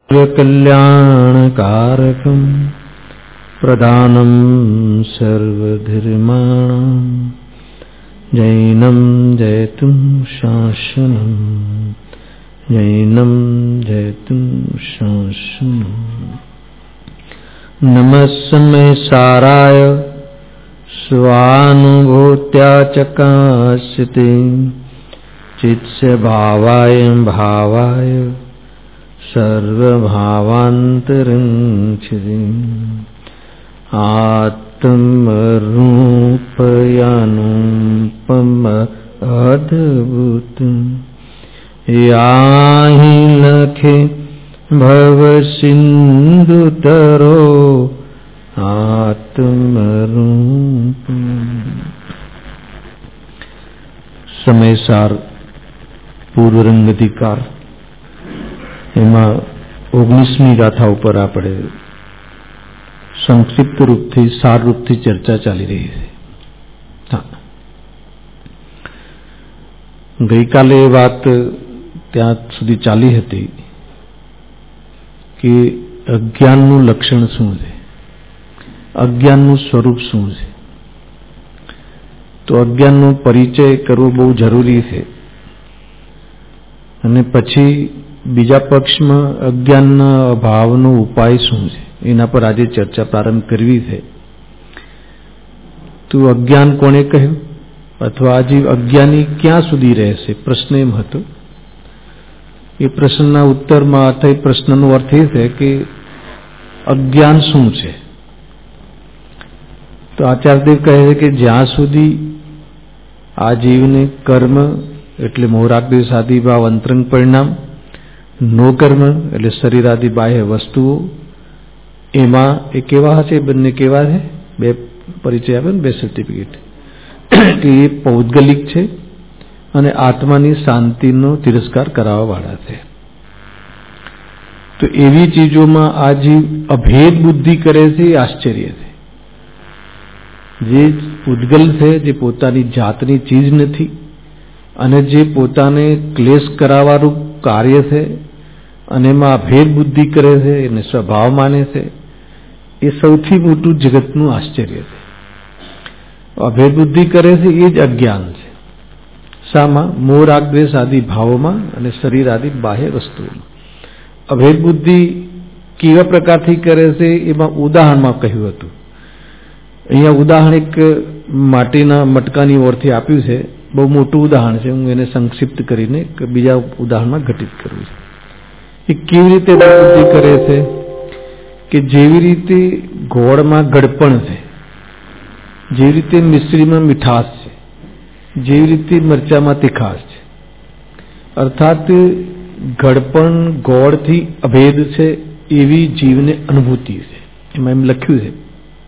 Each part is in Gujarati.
कल्याणकारकं प्रदानं सर्वधर्माणां जैनं जयतु शासनं जैनं जयतु शासनं। नमस्मै साराय स्वानुभूत्या चकास्यते चित्स्य भावाय भावाय सर्वभावान्तरङ्क्षते आत्मरूपयानुपम अद्भुतं याहि लखे भवसिन्धुतरो आत्मरूपम्। સમયસાર પૂર્વરંગતિકાર એમાં 19મી ગાથા ઉપર આપણે સંક્ષિપ્ત રૂપથી સાર રૂપથી ચર્ચા ચાલી રહી છે। ગઈકાલે વાત ત્યાં સુધી ચાલી હતી કે અજ્ઞાનનું લક્ષણ શું છે, અજ્ઞાનનું સ્વરૂપ શું છે। તો અજ્ઞાનનો પરિચય કરવો બહુ જરૂરી છે અને પછી બીજા પક્ષમાં અજ્ઞાનના અભાવનો ઉપાય શું છે એના પર આજે ચર્ચા પ્રારંભ કરવી છે। તો અજ્ઞાન કોણે કહ્યું અથવા આજે અજ્ઞાની ક્યાં સુધી રહેશે, પ્રશ્ન એમ હતો। એ પ્રશ્નના ઉત્તરમાં અથવા એ પ્રશ્નનો અર્થ એ છે કે અજ્ઞાન શું છે। તો આચાર્યદેવ કહે છે કે જ્યાં સુધી આ જીવને કર્મ એટલે મોહરાગદેશ આદિ ભાવ અંતરંગ પરિણામ, નો કર્મ એટલે શરીરાદિ બાહ્ય વસ્તુઓ, એમાં એ કેવા છે, બંને કેવા છે, બે પરિચય આપે ને, બે સર્ટિફિકેટ કે એ પૌદ્ગલિક છે અને આત્માની શાંતિનો તિરસ્કાર કરાવવા વાળા છે। તો એવી ચીજોમાં આ જીવ અભેદ બુદ્ધિ કરે છે એ આશ્ચર્ય છે। જે ઉદ્ગલ છે, જે પોતાની જાતની ચીજ નથી અને જે પોતાને ક્લેશ કરાવવાનું કાર્ય છે અને એમાં અભેદ બુદ્ધિ કરે છે, એને સ્વભાવ માને છે, એ સૌથી મોટું જગતનું આશ્ચર્ય છે। અભેદ બુદ્ધિ કરે છે એ જ અજ્ઞાન છે। શામાં? મોહ રાગ દ્વેષ આદિ ભાવોમાં અને શરીર આદિ બાહ્ય વસ્તુઓમાં અભેદ બુદ્ધિ કેવા પ્રકારથી કરે છે એમાં ઉદાહરણમાં કહ્યું હતું। અહીંયા ઉદાહરણ એક માટીના મટકાની ઓરથી આપ્યું છે, બહુ મોટું ઉદાહરણ છે, હું એને સંક્ષિપ્ત કરીને બીજા ઉદાહરણમાં ઘટિત કરું છું। એ કેવી રીતે બુદ્ધિ કરે છે કે જેવી રીતે ગોળમાં ગળપણ છે, જેવી રીતે મિશ્રીમાં મીઠાશ છે, જેવી રીતે મરચામાં તીખાશ છે, અર્થાત ગળપણ ગોળથી અભેદ છે એવી જીવને અનુભૂતિ છે। એમાં એમ લખ્યું છે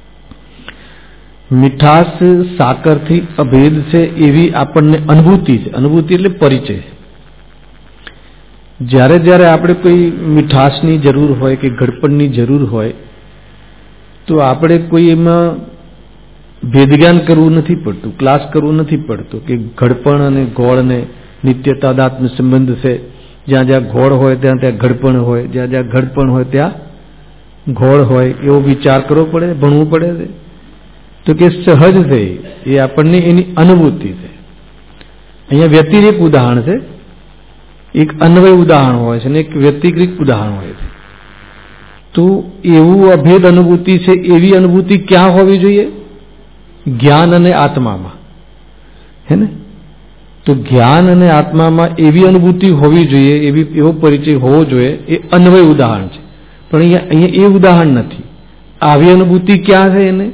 મીઠાશ સાકરથી અભેદ છે એવી આપણને અનુભૂતિ છે। અનુભૂતિ એટલે પરિચય છે। જ્યારે જ્યારે આપણે કોઈ મીઠાશની જરૂર હોય કે ગળપણની જરૂર હોય તો આપણે કોઈ એમાં ભેદજ્ઞાન કરવું નથી પડતું, ક્લાસ કરવું નથી પડતું કે ગળપણ અને ગોળને નિત્ય તાદાત્મ્ય સંબંધ છે। જ્યાં જ્યાં ગોળ હોય ત્યાં ત્યાં ગળપણ હોય, જ્યાં જ્યાં ગળપણ હોય ત્યાં ગોળ હોય, એવો વિચાર કરવો પડે, ભણવું પડે છે। તો કે સહજ છે, એ આપણને એની અનુભૂતિ છે। અહીંયા વ્યતિરેક ઉદાહરણ છે, એક અન્વય ઉદાહરણ હોય છે અને એક વ્યતિરિક ઉદાહરણ હોય છે। તો એવું અભેદ અનુભૂતિ છે, એવી અનુભૂતિ ક્યાં હોવી જોઈએ? જ્ઞાન અને આત્મામાં, હે ને? તો જ્ઞાન અને આત્મામાં એવી અનુભૂતિ હોવી જોઈએ, એવો પરિચય હોવો જોઈએ, એ અન્વય ઉદાહરણ છે। પણ અહીંયા એ ઉદાહરણ નથી। આવી અનુભૂતિ ક્યાં છે? એને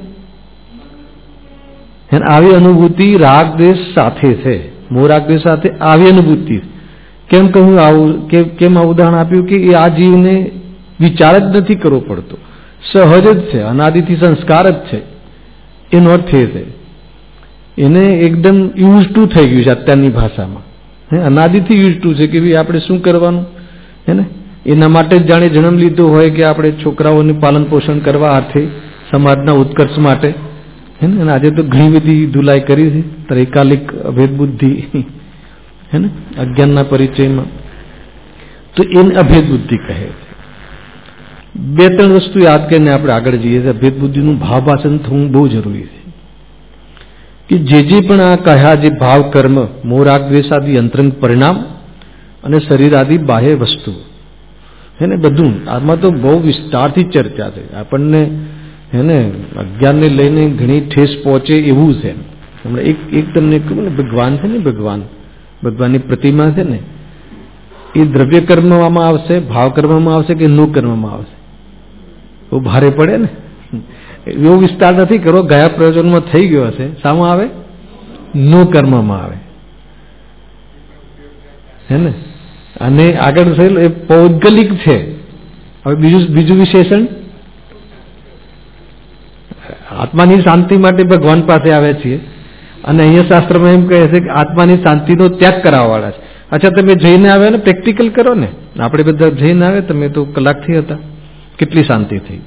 આવી અનુભૂતિ રાગ દ્વેષ સાથે છે, મોહ રાગ દ્વેષ સાથે આવી અનુભૂતિ। કેમ કહ્યું આવું, કેમ આ ઉદાહરણ આપ્યું કે એ આ જીવને વિચાર જ નથી કરવો પડતો, સહજ જ છે, અનાદિથી સંસ્કાર જ છે। એનો અર્થ એ છે એને એકદમ યુઝ ટુ થઈ ગયું છે અત્યારની ભાષામાં, અનાદિથી યુઝ ટુ છે કે ભાઈ આપણે શું કરવાનું, હે ને? એના માટે જ જાણે જન્મ લીધો હોય કે આપણે છોકરાઓનું પાલન પોષણ કરવા હાથે સમાજના ઉત્કર્ષ માટે, હે ને? અને આજે તો ઘણી બધી ધુલાઈ કરી છે ત્રૈકાલિક અભેદ બુદ્ધિ, હે ને, અજ્ઞાનના પરિચયમાં, તો એને અભેદ બુદ્ધિ કહે છે। 2-3 વસ્તુ યાદ કરીને આપણે આગળ જઈએ. અભેદ બુદ્ધિનું ભાવાસન થવું બહુ જરૂરી છે કે જે પણ આ કહ્યા જે ભાવ કર્મ મોહ રાગ દ્વેષ આદિ અંતરંગ પરિણામ અને શરીર આદિ બાહ્ય વસ્તુ હે ને, બધું આમાં તો બહુ વિસ્તારથી ચર્ચા છે. આપણને હે ને અજ્ઞાનને લઈને ઘણી ઠેસ પહોંચે એવું છે. હમણાં એક તમને કહું ને, ભગવાન છે ને, ભગવાનની પ્રતિમા છે ને, એ દ્રવ્ય કર્મમાં આવશે, ભાવ કર્મમાં આવશે કે નો કર્મમાં આવશે? બહુ ભારે પડે ને. એવો વિસ્તાર નથી કરો, ગયા પ્રયોજનમાં થઈ ગયો હશે. શામાં આવે? નો કર્મમાં આવે, હે ને. અને આગળ થયેલું એ પૌદ્ગલિક છે. હવે બીજું વિશેષણ, આત્માની શાંતિ માટે ભગવાન પાસે આવે છીએ અને અહીંયા શાસ્ત્રમાં એમ કહે છે કે આત્માની શાંતિનો ત્યાગ કરાવવાવાળા છે. અચ્છા, તમે જઈને આવ્યા ને, પ્રેક્ટિકલ કરો ને. આપણે બધા જઈને આવે, તમે તો કલાકથી હતા, કેટલી શાંતિ થઈ,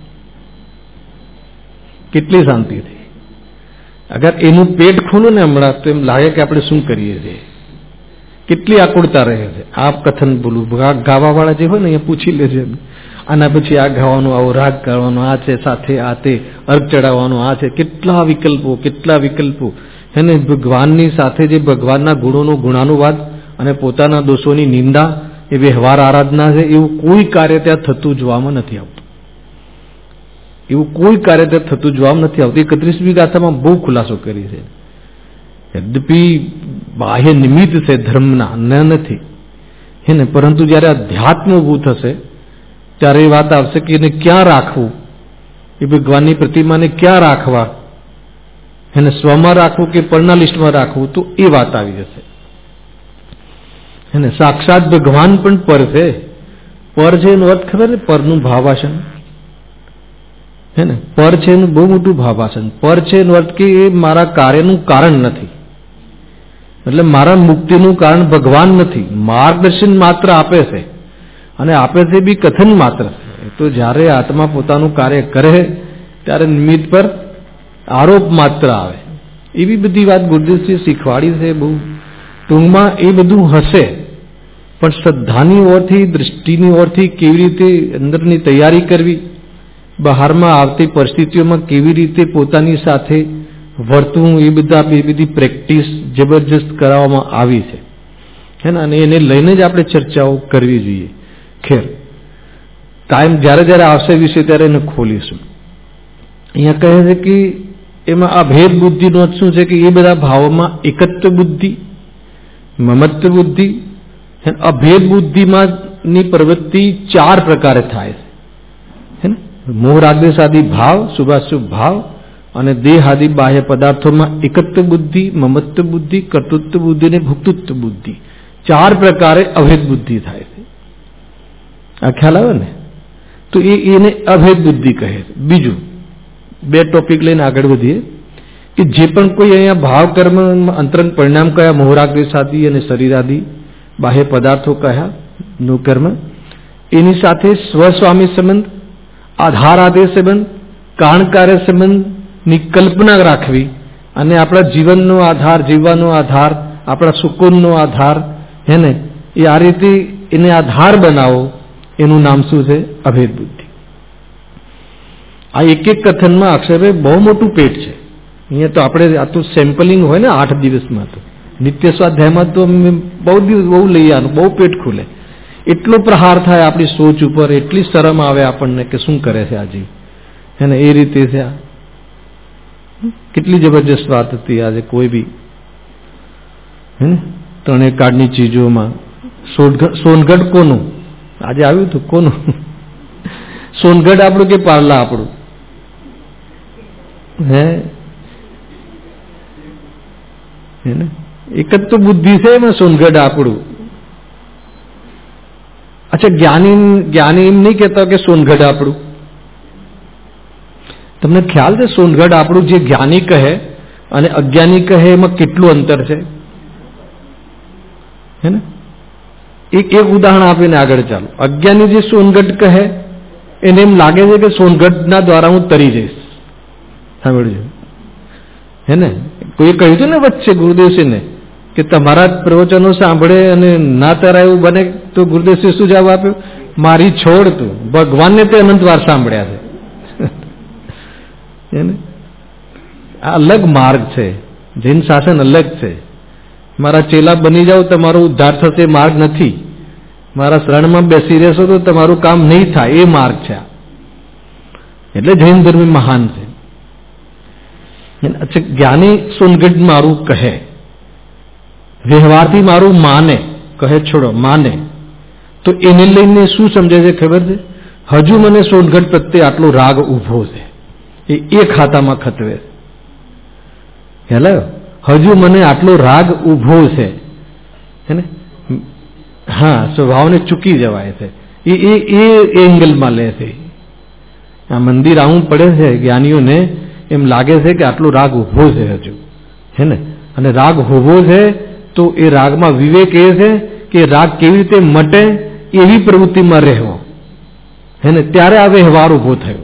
કેટલી શાંતિ થઈ. અગર એનું પેટ ખોલું ને હમણાં, તો એમ લાગે કે આપણે શું કરીએ છીએ, કેટલી આકુળતા રહે છે. આ કથન બોલું, ગાવાવાળા જે હોય ને, અહીંયા પૂછી લેજે, આના પછી આ ગાવાનું, આવો રાગ ગાવાનો, આ છે, સાથે આ તે અર્ઘ ચડાવવાનું, આ છે. કેટલા વિકલ્પો એને ભગવાનની સાથે જે ભગવાનના ગુણોનો ગુણાનુવાદ અને પોતાના દોષોની નિંદા, એ વ્યવહાર આરાધના છે. એવું કોઈ કાર્ય ત્યાં થતું જોવામાં નથી આવતું. એવું કોઈ કાર્ય ત્યાં થતું જોવામાં નથી આવતું. 31મી ગાથામાં બહુ ખુલાસો કરી છે. યદ્યપિ બાહ્ય નિમિત્ત છે ધર્મના, નથી હે ને, પરંતુ જયારે અધ્યાત્મ ઊભું થશે ત્યારે એ વાત આવશે કે એને ક્યાં રાખવું, એ ભગવાનની પ્રતિમાને ક્યાં રાખવા, એને સ્વમાં રાખવું કે પરના લિસ્ટમાં રાખવું, તો એ વાત આવી જશે. એને સાક્ષાત ભગવાન પણ પર છે. પર છે એનો અર્થ ખબર ને, પરનું ભાવાસન હે ને. પર છે એનું બહુ મોટું ભાવાસન. પર છે એનો અર્થ કે એ મારા કાર્યનું કારણ નથી, એટલે મારા મુક્તિનું કારણ ભગવાન નથી, માર્ગદર્શન માત્ર આપે છે. અને આપે છે બી કથન માત્ર છે. તો જ્યારે આત્મા પોતાનું કાર્ય કરે ત્યારે નિમિત્ત પર આરોપ માત્ર આવે. એવી બધી વાત ગુરુદેવજીએ શીખવાડી છે બહુ ટૂંકમાં. એ બધું હશે, પણ શ્રદ્ધાની ઓરથી, દૃષ્ટિની ઓરથી કેવી રીતે અંદરની તૈયારી કરવી, બહારમાં આવતી પરિસ્થિતિઓમાં કેવી રીતે પોતાની સાથે વર્તવું, એ બધી પ્રેક્ટિસ જબરજસ્ત કરાવવામાં આવી છે, હે ને. અને એને લઈને જ આપણે ચર્ચાઓ કરવી જોઈએ. ખેર, ટાઈમ જ્યારે આવશે વિશે ત્યારે એને ખોલીશું. અહીંયા કહે છે કે એમાં આ ભેદ બુદ્ધિનો શું છે કે એ બધા ભાવોમાં એકત્વ બુદ્ધિ, મમત્વ બુદ્ધિ, અભેદ બુદ્ધિમાં ની પ્રવૃત્તિ 4 પ્રકારે થાય છે, હે ને. મોહ રાગ દ્વેષ આદિ ભાવ, શુભાશુભ ભાવ અને દેહ આદિ બાહ્ય પદાર્થોમાં એકત્વ બુદ્ધિ, મમત્વ બુદ્ધિ, કર્તૃત્વ બુદ્ધિ અને ભોક્તૃત્વ બુદ્ધિ, 4 પ્રકારે અભેદ બુદ્ધિ થાય છે. આ ખ્યાલ આવે ને? તો એને અભેદ બુદ્ધિ કહે છે. બીજું 2 ટોપિક લઈને આગળ વધીએ કે જે પણ કોઈ અહીંયા ભાવ કર્મ અંતરંગ પરિણામ કયા, મોહ રાગ દ્વેષ આદિ અને શરીર આદિ બાહ્ય પદાર્થો કયા, નો કર્મ, એની સાથે સ્વસ્વામી સંબંધ, આધાર આદેશ સંબંધ, કારણ કાર્ય સંબંધની કલ્પના રાખવી અને આપણા જીવનનો આધાર, જીવવાનો આધાર, આપણા સુકૂનનો આધાર, હે ને, એ આ રીતે એને આધાર બનાવો, એનું નામ શું છે? અભેદ બુદ્ધિ. આ એક કથનમાં અક્ષરે બહુ મોટું પેટ છે. અહીંયા તો આપણે આ તો સેમ્પલિંગ હોય ને 8 દિવસમાં, તો નિત્ય સ્વાધ્યાયમાં તો બહુ લઈ આનું, બહુ પેટ ખુલે. એટલો પ્રહાર થાય આપણી સોચ ઉપર, એટલી શરમ આવે આપણને કે શું કરે છે આજે, હે ને. એ રીતે છે. કેટલી જબરજસ્ત વાત હતી આજે. કોઈ બી હે ને 3 કાર્ડની ચીજોમાં સોનગઢ કોનું આજે આવ્યું હતું? કોનું સોનગઢ? આપણું કે પાર્લા આપણું? હે ને, એક જ તો બુદ્ધિ છે એમાં. સોનગઢ આપણું. અચ્છા, જ્ઞાની એમ નહીં કહેતા કે સોનગઢ આપણું? તમને ખ્યાલ છે સોનગઢ આપણું જે જ્ઞાની કહે અને અજ્ઞાની કહે એમાં કેટલું અંતર છે, હે ને? એક ઉદાહરણ આપીને આગળ ચાલો. અજ્ઞાની જે સોનગઢ કહે એને એમ લાગે છે કે સોનગઢના દ્વારા હું તરી જઈશ. સાંભળજો, હે ને. કોઈ કહ્યું હતું ને વચ્ચે ગુરુદેવસિંહને કે તમારા પ્રવચનો સાંભળે અને ના તરાય એવું બને, તો ગુરુદેવસિંહ શું જવાબ આપ્યો મારી છોડ તું. ભગવાનને તે અનંત વાર સાંભળ્યા છે. આ અલગ માર્ગ છે. જૈન શાસન અલગ છે. મારા ચેલા બની જાઓ તમારો ઉદ્ધાર થશે માર્ગ નથી. મારા શરણમાં બેસી રહેશો તો તમારું કામ નહીં થાય એ માર્ગ છે. એટલે જૈન ધર્મ મહાન છે. જ્ઞાની સોનગઢ મારું કહે, વ્યવહારથી મારું માને, કહે છોડો માને, તો એને લઈને શું સમજે છે ખબર છે? હજુ મને સોનગઢ પ્રત્યે આટલો રાગ ઉભો છે, એ ખાતામાં ખતવે છે. હેલો, હજુ મને આટલો રાગ ઉભો છે, હે ને? હા, સ્વભાવને ચૂકી જવાય છે, એ એંગલમાં લે છે. આ મંદિર આવું પડે છે, જ્ઞાનીઓને એમ લાગે છે કે આટલો રાગ ઉભો છે હજુ, હે ને? અને રાગ ઉભો છે તો એ રાગમાં વિવેક એ છે કે રાગ કેવી રીતે મટે એવી પ્રવૃત્તિમાં રહેવો, હે ને? ત્યારે આ વ્યવહાર ઉભો થયો.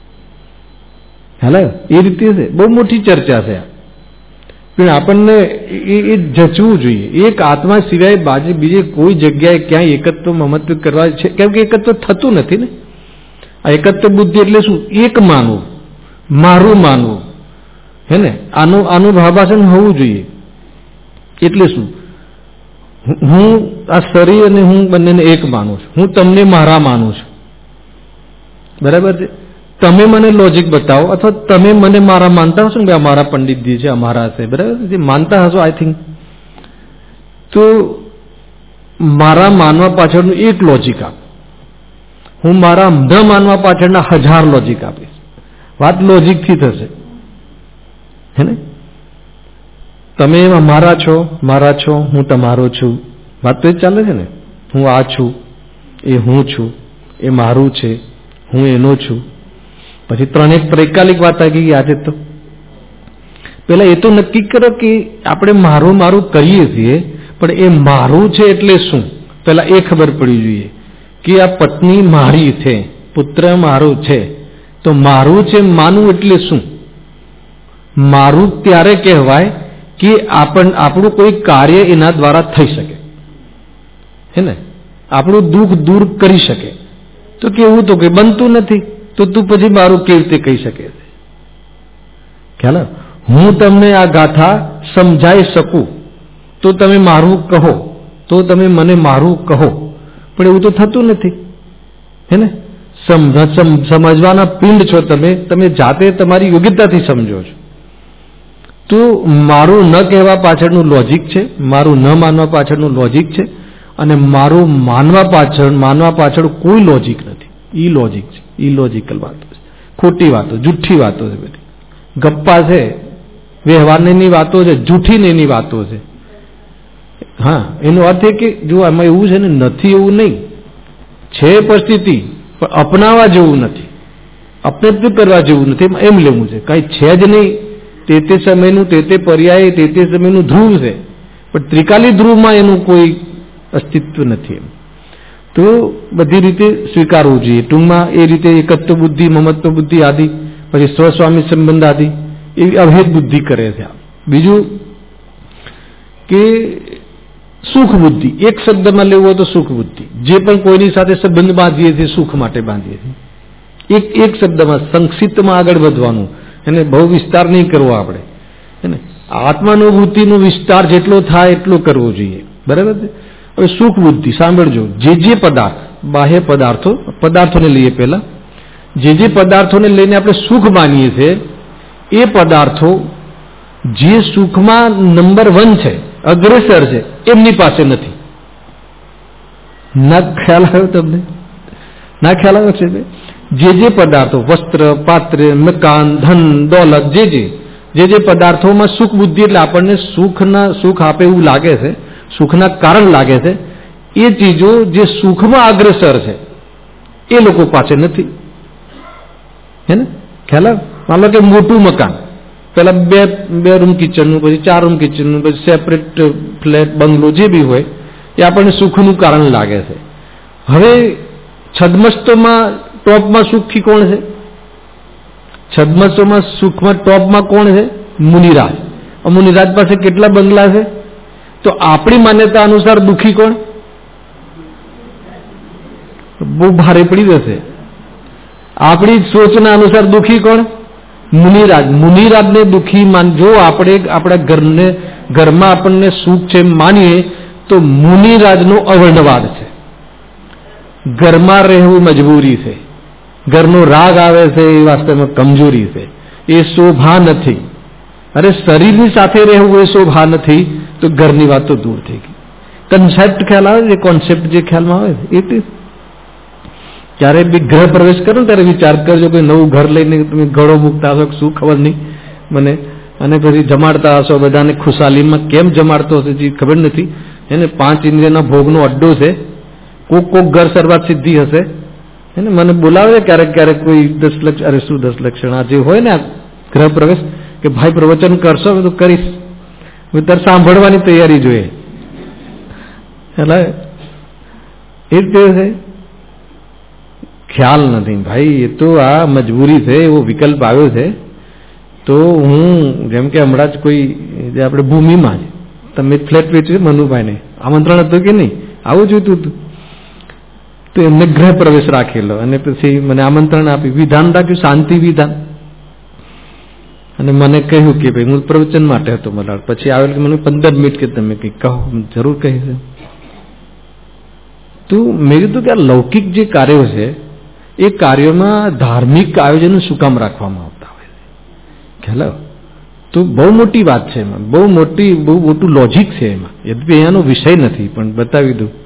હેલો, એ રીતે છે. બહુ મોટી ચર્ચા છે. પણ આપણને એ જચવું જોઈએ. એક આત્મા સિવાય બીજે કોઈ જગ્યાએ ક્યાંય એકત્વ મમત્વ કરવા છે, કેમ કે એકત્વ થતું નથી ને. આ એકત્વ બુદ્ધિ એટલે શું? એક માનવું, મારું માનવું, હે ને? આનું ભાવાસન હોવું જોઈએ. એટલે શું? હું આ શરીર અને હું બંનેને એક માનું છું. હું તમને મારા માનું છું. બરાબર છે? તમે મને લોજિક બતાવો, અથવા તમે મને મારા માનતા હશો ને, અમારા પંડિતજી છે, અમારા છે, બરાબર? જે માનતા હશો આઈ થિંક, તો મારા માનવા પાછળનું એક લોજિક આપ, હું મારા ન માનવા પાછળના 1000 લોજિક આપીશ. વાત લોજિકથી થશે, હે ને? તમે મારા છો, હું તમારો છું. વાત તો એ ચાલે છે ને. હું આ છું, એ હું છું, એ મારું છે, હું એનો છું. પછી ત્રૈકાલિક વાત આવી ગઈ આજે. તો પેલા એ તો નક્કી કરો કે આપણે મારું કરીએ છીએ, પણ એ મારું છે એટલે શું? પેલા એ ખબર પડી જોઈએ કે આ પત્ની મારી છે, પુત્ર મારું છે. તો મારું છે માનવું એટલે શું? મારું ત્યારે કહેવાય કે આપણું કોઈ કાર્ય એના દ્વારા થઈ શકે, હે ને? આપણું દુઃખ દૂર કરી શકે. તો કેવું તો કે બનતું નથી, તો તું પછી મારું કેવી રીતે કહી શકે છે? ખ્યાલ? હું તમને આ ગાથા સમજાઈ શકું તો તમે મારું કહો, તો તમે મને મારું કહો, પણ એવું તો થતું નથી, હે ને? સમજવાના પિંડ છો તમે જાતે તમારી યોગ્યતાથી સમજો છો. તો મારું ન કહેવા પાછળનું લોજિક છે, મારું ન માનવા પાછળનું લોજિક છે, અને મારું માનવા પાછળ કોઈ લોજિક નથી. ઈ લોજિક છે, ઇલોજિકલ વાતો છે, ખોટી વાતો, જૂઠી વાતો છે, બધી ગપ્પા છે, વ્યવહારની વાતો છે, જૂઠીની વાતો છે. હા, એનો અર્થ એ કે જો આમાં એવું છે ને, નથી એવું નહીં, છે પરિસ્થિતિ, પણ અપનાવવા જેવું નથી, અપનેત્વ કરવા જેવું નથી, એમ લેવું છે. કઈ છે જ નહીં, તે સમયનું તે પર્યાય તે સમયનું ધ્રુવ છે, પણ ત્રિકાલી ધ્રુવમાં એનું કોઈ અસ્તિત્વ નથી. એમ તો બધી રીતે સ્વીકારવું જોઈએ. ટૂંકમાં એ રીતે એકત્વ બુદ્ધિ, મમત્વ બુદ્ધિ આદિ, પછી સ્વસ્વામી સંબંધ આદિ એવી અભેદ બુદ્ધિ કરે છે. બીજું કે સુખ બુદ્ધિ, એક શબ્દમાં લેવું હોય તો સુખ બુદ્ધિ. જે પણ કોઈની સાથે સંબંધ બાંધીએ છીએ સુખ માટે બાંધીએ છીએ. એક શબ્દમાં સંક્ષિપ્તમાં આગળ વધવાનું, એને બહુ વિસ્તાર નહીં કરવો આપણે, એને આત્માનુભૂતિનો વિસ્તાર જેટલો થાય એટલો કરવો જોઈએ. બરાબર છે? હવે સુખ બુદ્ધિ સાંભળજો. જે પદાર્થ, બાહ્ય પદાર્થોને લઈએ. પહેલા જે પદાર્થોને લઈને આપણે સુખ માનીએ છીએ, એ પદાર્થો જે સુખમાં નંબર 1 છે, અગ્રેસર છે, એમની પાસે નથી. ના ખ્યાલ આવ્યો તમને? ના ખ્યાલ આવ્યો છે? જે પદાર્થો, વસ્ત્ર, પાત્ર, મકાન, ધન, દોલત, જે પદાર્થોમાં સુખ બુદ્ધિ, એટલે આપણને સુખ આપે એવું લાગે છે, સુખના કારણ લાગે છે, એ ચીજો જે સુખમાં અગ્રેસર છે એ લોકો પાસે નથી. હે ને? ખ્યાલ આવે? માનો કે મોટું મકાન, પેલા બે રૂમ કિચનનું, પછી 4 રૂમ કિચનનું, પછી સેપરેટ ફ્લેટ, બંગલો, જે બી હોય એ આપણને સુખનું કારણ લાગે છે. હવે છદ્મસ્તોમાં ટોપમાં સુખી કોણ છે? છદ્મસ્તોમાં સુખમાં ટોપમાં કોણ છે? મુનિરાજ. મુનિરાજ પાસે કેટલા બંગલા છે? તો આપણી માન્યતા અનુસાર દુઃખી કોણ? બહુ ભારે પડી જશે. આપણી સોચના અનુસાર દુઃખી કોણ? મુનિરાજ. મુનિરાજને દુઃખી જો આપણે આપણા ઘરમાં આપણને સુખ છે માનીએ તો મુનિરાજનો અવર્ણવાદ છે. ઘરમાં રહેવું મજબૂરી છે, ઘરનો રાગ આવે છે એ વાસ્તવમાં કમજોરી છે, એ શોભા નથી. અરે શરીરની સાથે રહેવું એ શોભા નથી તો ઘરની વાત તો દૂર થઈ ગઈ. કન્સેપ્ટ ખ્યાલ આવે છે, કોન્સેપ્ટ જે ખ્યાલમાં આવે છે એ જ્યારે બી ગ્રહ પ્રવેશ કરો ને ત્યારે વિચાર કરજો કે નવું ઘર લઈને તમે ઘડો મૂકતા હશો, શું ખબર નહીં મને, અને પછી જમાડતા હશો બધાને ખુશાલીમાં. કેમ જમાડતો હશે જે ખબર નથી. એને 5 ઇન્દ્રિયના ભોગનો અડ્ડો છે. કોક ઘર શરૂઆત સિદ્ધિ હશે. એને મને બોલાવે ક્યારેક ક્યારેક કોઈ 10 લક્ષ, અરે શું 10 લક્ષણ જે હોય ને ગ્રહ પ્રવેશ, કે ભાઈ પ્રવચન કરશો તો કરીશ, તારે સાંભળવાની તૈયારી જોઈએ. એટલે એ જ છે, ખ્યાલ નથી ભાઈ. એ તો આ મજબૂરી છે, એવો વિકલ્પ આવ્યો છે. તો હું જેમ કે હમણાં જ કોઈ આપણે ભૂમિમાં જ તમે ફ્લેટ વેચ્યું મનુભાઈને આમંત્રણ હતું કે નહીં, આવું જોઈતું હતું તો એમને ગ્રહ પ્રવેશ રાખેલો અને પછી મને આમંત્રણ આપ્યું, વિધાન રાખ્યું, શાંતિ વિધાન. અને મને કહ્યું કે ભાઈ હું પ્રવચન માટે હતો મલાડ. પછી આવેલ કે મને 15 મિનિટ કે તમે કંઈક કહો, જરૂર કહીશ. તો મેં કીધું કે આ લૌકિક જે કાર્યો છે એ કાર્યોમાં ધાર્મિક આયોજનો શું કામ રાખવામાં આવતા હોય છે ખ્યાલ? તો બહુ મોટી વાત છે એમાં, બહુ મોટું લોજિક છે એમાં. યદ્યપી અહીંયાનો વિષય નથી પણ બતાવી દઉં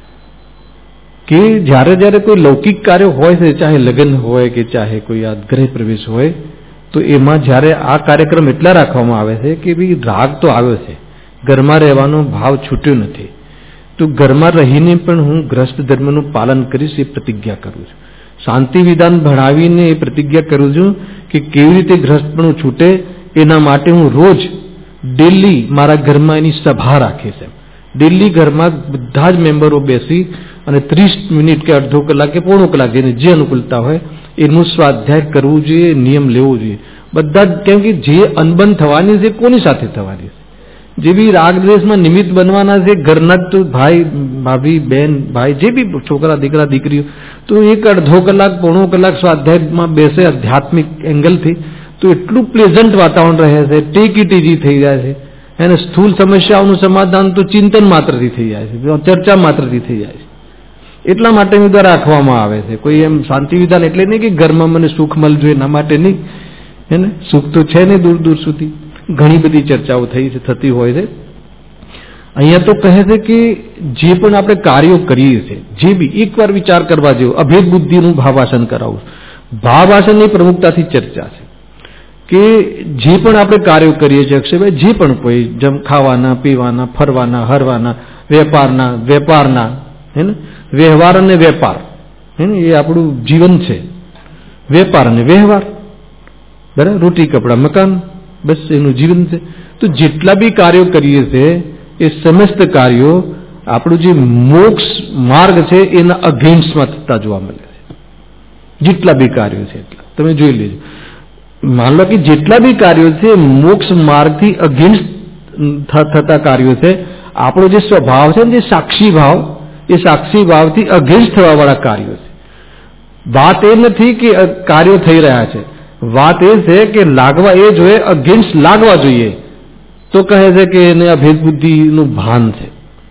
કે જ્યારે કોઈ લૌકિક કાર્ય હોય છે, ચાહે લગ્ન હોય કે ચાહે કોઈ આ ગ્રહ પ્રવેશ હોય, તો એમાં જ્યારે આ કાર્યક્રમ એટલા રાખવામાં આવે છે કે ભાઈ રાગ તો આવ્યો છે, ઘરમાં રહેવાનો ભાવ છૂટ્યો નથી, તો ઘરમાં રહીને પણ હું ગ્રસ્ત ધર્મનું પાલન કરીશ એ પ્રતિજ્ઞા કરું છું. શાંતિ વિધાન ભણાવીને એ પ્રતિજ્ઞા કરું છું કે કેવી રીતે ગ્રસ્તપણું છૂટે એના માટે હું રોજ ડેલી મારા ઘરમાં એની સભા રાખીશ. ડેલી ઘરમાં બધા જ મેમ્બરો બેસી અને 30 મિનિટ કે અડધો કલાક કે પોણો કલાક જેને જે અનુકૂળતા હોય એનું સ્વાધ્યાય કરવું જોઈએ, નિયમ લેવો જોઈએ બધા જ. કેમ કે જે અનબન થવાની છે કોની સાથે થવાની છે? જે બી રાગદ્વેષમાં નિમિત્ત બનવાના છે ઘરના જ તો ભાઈ ભાભી બેન ભાઈ જે બી છોકરા દીકરા દીકરીઓ, તો એક અડધો કલાક પોણો કલાક સ્વાધ્યાયમાં બેસે આધ્યાત્મિક એંગલથી તો એટલું પ્લેઝન્ટ વાતાવરણ રહે છે, ટેક ઇટ ઇઝી થઈ જાય છે. એને સ્થૂળ સમસ્યાઓનું સમાધાન તો ચિંતન માત્રથી થઈ જાય છે, ચર્ચા માત્રથી થઈ જાય છે. એટલા માટે વિધાન રાખવામાં આવે છે. કોઈ એમ શાંતિ વિધાન એટલે નહીં કે ઘરમાં મને સુખ મળજો એના માટે નહીં, હે ને, સુખ તો છે ને દૂર દૂર સુધી. ઘણી બધી ચર્ચાઓ થતી હોય છે. અહીંયા તો કહે છે કે જે પણ આપણે કાર્યો કરીએ છીએ, જે બી એકવાર વિચાર કરવા જેવો, અભેદ બુદ્ધિનું ભાવાસન કરાવું. ભાવાસનની પ્રમુખતાથી ચર્ચા છે કે જે પણ આપણે કાર્યો કરીએ છીએ અક્ષયભાઈ, જે પણ કોઈ જેમ ખાવાના પીવાના ફરવાના હરવાના વેપારના હે ને, વ્યવહાર અને વેપાર હે ને, એ આપણું જીવન છે. વેપાર અને વ્યવહાર બરાબર, રોટી કપડા મકાન, બસ એનું જીવન છે. તો જેટલા બી કાર્યો કરીએ છીએ એ સમસ્ત કાર્યો આપણું જે મોક્ષ માર્ગ છે એના અગેન્સ્ટમાં થતા જોવા મળે છે. જેટલા બી કાર્યો છે એટલા તમે જોઈ લેજો. માન લો કે જેટલા બી કાર્યો છે મોક્ષ માર્ગથી અગેન્સ્ટ થતા કાર્યો છે. આપણો જે સ્વભાવ છે ને, જે સાક્ષી ભાવ, એ સાક્ષી ભાવથી અગેન્સ્ટ થવા વાળા કાર્યો છે. વાત એ નથી કે કાર્યો થઈ રહ્યા છે, વાત એ છે કે લાગવા એ જોઈએ, અગેન્સ્ટ લાગવા જોઈએ. તો કહે છે કે એને અભેદ બુદ્ધિનું ભાન છે.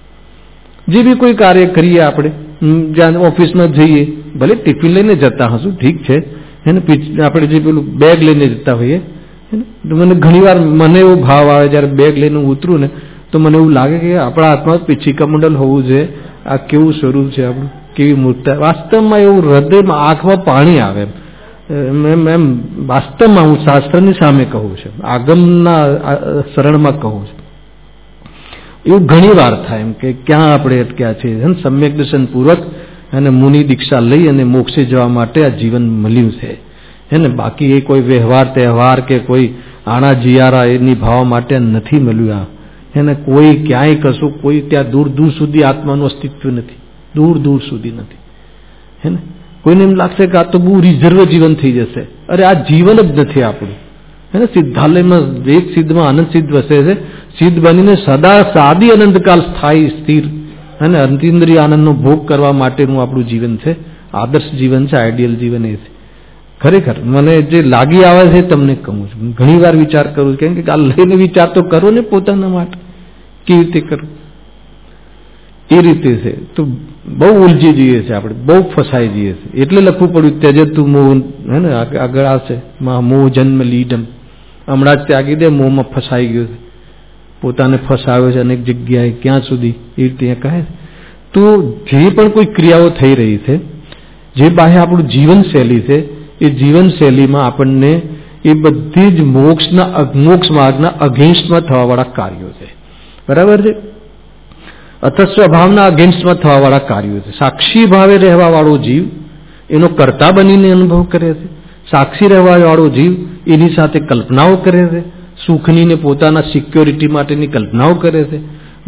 જે બી કોઈ કાર્ય કરીએ આપણે, જ્યાં ઓફિસમાં જઈએ, ભલે ટિફિન લઈને જતા હશું ઠીક છે, એને આપણે જે પેલું બેગ લઈને જતા હોઈએ, તો મને ઘણીવાર મને એવો ભાવ આવે જ્યારે બેગ લઈને ઉતરું ને તો મને એવું લાગે કે આપણા હાથમાં પિચ્છિકા મંડળ હોવું જોઈએ. આ કેવું સ્વરૂપ છે આપણું, કેવી મૂર્તા. વાસ્તવમાં એવું હૃદયમાં આંખમાં પાણી આવે એમ વાસ્તવમાં હું શાસ્ત્રની સામે કહું છું, આગમના શરણમાં કહું છું. એવું ઘણી વાર થાય એમ કે ક્યાં આપણે અટક્યા છે. સમ્યક દર્શન પૂર્વક અને મુનિ દીક્ષા લઈ અને મોક્ષે જવા માટે આ જીવન મળ્યું છે હે ને. બાકી એ કોઈ વ્યવહાર તહેવાર કે કોઈ આણા જિયારા એ નિભાવવા માટે નથી મળ્યું. એને કોઈ ક્યાંય કશું, કોઈ ત્યાં દૂર દૂર સુધી આત્માનું અસ્તિત્વ નથી, દૂર દૂર સુધી નથી હે ને. કોઈને એમ લાગશે કે આ તો બહુ રિઝર્વ જીવન થઈ જશે. અરે આ જીવન જ નથી આપણું હે ને. સિદ્ધાલયમાં એક સિદ્ધમાં આનંદ સિદ્ધ વસે છે. સિદ્ધ બનીને સદા સાદી અનંતકાલ સ્થાયી સ્થિર અને અંતિન્દ્રિય આનંદનો ભોગ કરવા માટેનું આપણું જીવન છે. આદર્શ જીવન છે, આઈડિયલ જીવન એ છે. ખરેખર મને જે લાગી આવે છે તમને કહું છું. ઘણી વાર વિચાર કરું છું, કેમ કે આ લઈને વિચાર તો કરો ને પોતાના માટે, કેવી રીતે કરવું એ રીતે છે. તો બહુ ઉલજી જઈએ છે આપણે, બહુ ફસાઈ જઈએ છે. એટલે લખવું પડ્યું ત્યજતું મોહ, હે ને આગળ આવશે મોહ જન્મ લીડમ. હમણાં જ ત્યાગી દે, મોહમાં ફસાઈ ગયો છે, પોતાને ફસાવ્યો છે અનેક જગ્યાએ, ક્યાં સુધી એ રીતે કહે છે. તો જે પણ કોઈ ક્રિયાઓ થઈ રહી છે, જે બાહ્ય આપણું જીવનશૈલી છે, એ જીવનશૈલીમાં આપણને એ બધી જ મોક્ષ માર્ગના અગેન્સ્ટમાં થવાવાળા કાર્યો છે. બરાબર છે? અથ સ્વભાવના અગેન્સ્ટમાં થવાવાળા કાર્યો છે. સાક્ષી ભાવે રહેવાવાળો જીવ એનો કર્તા બનીને અનુભવ કરે છે. સાક્ષી રહેવાવાળો જીવ એની સાથે કલ્પનાઓ કરે છે, સુખની ને પોતાના સિક્યોરિટી માટેની કલ્પનાઓ કરે છે,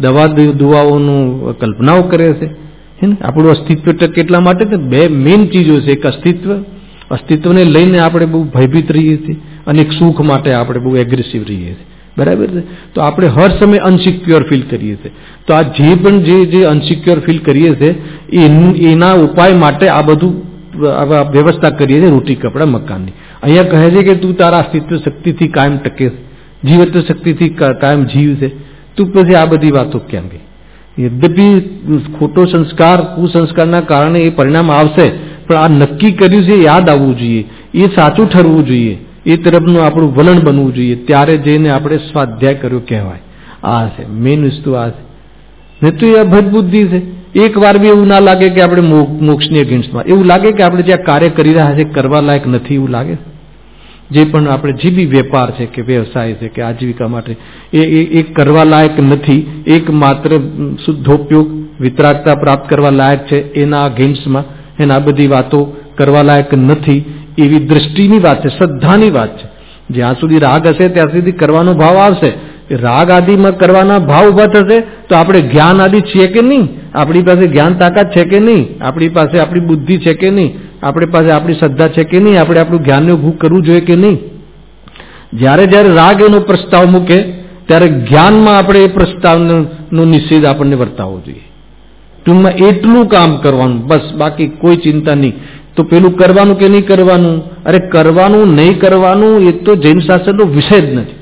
દુઆઓનું કલ્પનાઓ કરે છે. આપણું અસ્તિત્વ ટકે એટલા માટે તો બે મેઇન ચીજો છે. એક અસ્તિત્વને લઈને આપણે બહુ ભયભીત રહીએ છીએ, અને એક સુખ માટે આપણે બહુ એગ્રેસિવ રહીએ છીએ. બરાબર છે? તો આપણે હર સમય અનસિક્યોર ફીલ કરીએ છીએ. તો આ જે પણ જે અનસિક્યોર ફીલ કરીએ છીએ એના ઉપાય માટે આ બધું વ્યવસ્થા કરીએ છીએ, રોટી કપડા મકાનની. અહીંયા કહે છે કે તું તારા અસ્તિત્વ શક્તિથી કાયમ ટકે છે, જીવત્વ શક્તિથી કાયમ જીવ છે. તું પછી આ બધી વાતો ક્યાં ગઈ? યદ્યપી ખોટો સંસ્કાર, કુસંસ્કારના કારણે એ પરિણામ આવશે, પણ આ નક્કી કર્યું છે યાદ આવવું જોઈએ, એ સાચું ઠરવું જોઈએ, એ તરફનું આપણું વલણ બનવું જોઈએ. ત્યારે જઈને આપણે સ્વાધ્યાય કર્યો કહેવાય. આ છે મેઇન વસ્તુ, આ છે. નહીં તો એ અભદ બુદ્ધિ છે. એક વાર બી એવું ના લાગે કે આપણે મોક્ષની અગેન્સ્ટમાં, એવું લાગે કે આપણે જે કાર્ય કરી રહ્યા છે કરવા લાયક નથી, એવું લાગે. જે પણ આપણે જે બી વેપાર છે કે વ્યવસાય છે કે આજીવિકા માટે એ કરવા લાયક નથી, એકમાત્ર શુદ્ધોપયોગ વિતરાગતા પ્રાપ્ત કરવા લાયક છે, એના અગેન્સ્ટમાં એના બધી વાતો કરવા લાયક નથી, એવી દ્રષ્ટિની વાત છે, શ્રદ્ધાની વાત છે. જ્યાં સુધી રાગ હશે ત્યાં સુધી કરવાનો ભાવ આવશે. રાગ આદિમાં કરવાના ભાવ ઉભા થશે તો આપણે જ્ઞાન આદિ છીએ કે નહીં, આપણી પાસે જ્ઞાન તાકાત છે કે નહીં, આપણી પાસે આપણી બુદ્ધિ છે કે નહીં, આપણી પાસે આપણી શ્રદ્ધા છે કે નહીં, આપણે આપણું જ્ઞાનને ઊભું કરવું જોઈએ કે નહીં. જ્યારે રાગ એનો પ્રસ્તાવ મૂકે ત્યારે જ્ઞાનમાં આપણે એ પ્રસ્તાવનો નિષેધ આપણને વર્તાવવો જોઈએ. ટૂંકમાં એટલું કામ કરવાનું બસ, બાકી કોઈ ચિંતા નહીં. તો પેલું કરવાનું કે નહીં કરવાનું, અરે કરવાનું નહીં કરવાનું એ તો જૈન શાસ્ત્રનો વિષય જ નથી.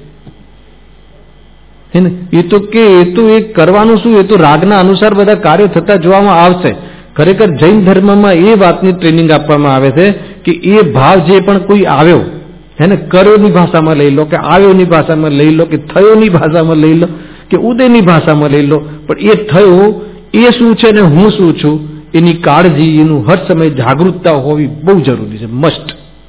હે ને? એ તો એ કરવાનું શું, એ તો રાગના અનુસાર બધા કાર્યો થતા જોવામાં આવશે. ખરેખર જૈન ધર્મમાં એ વાતની ટ્રેનિંગ આપવામાં આવે છે કે એ ભાવ જે પણ કોઈ આવ્યો, હે ને, કર્યોની ભાષામાં લઈ લો કે આવ્યોની ભાષામાં લઈ લો કે થયોની ભાષામાં લઈ લો કે ઉદયની ભાષામાં લઈ લો, પણ એ થયો એ શું છે ને હું શું છું એની કાળજી, એનું હર સમય જાગૃતતા હોવી બહુ જરૂરી છે. મસ્ટ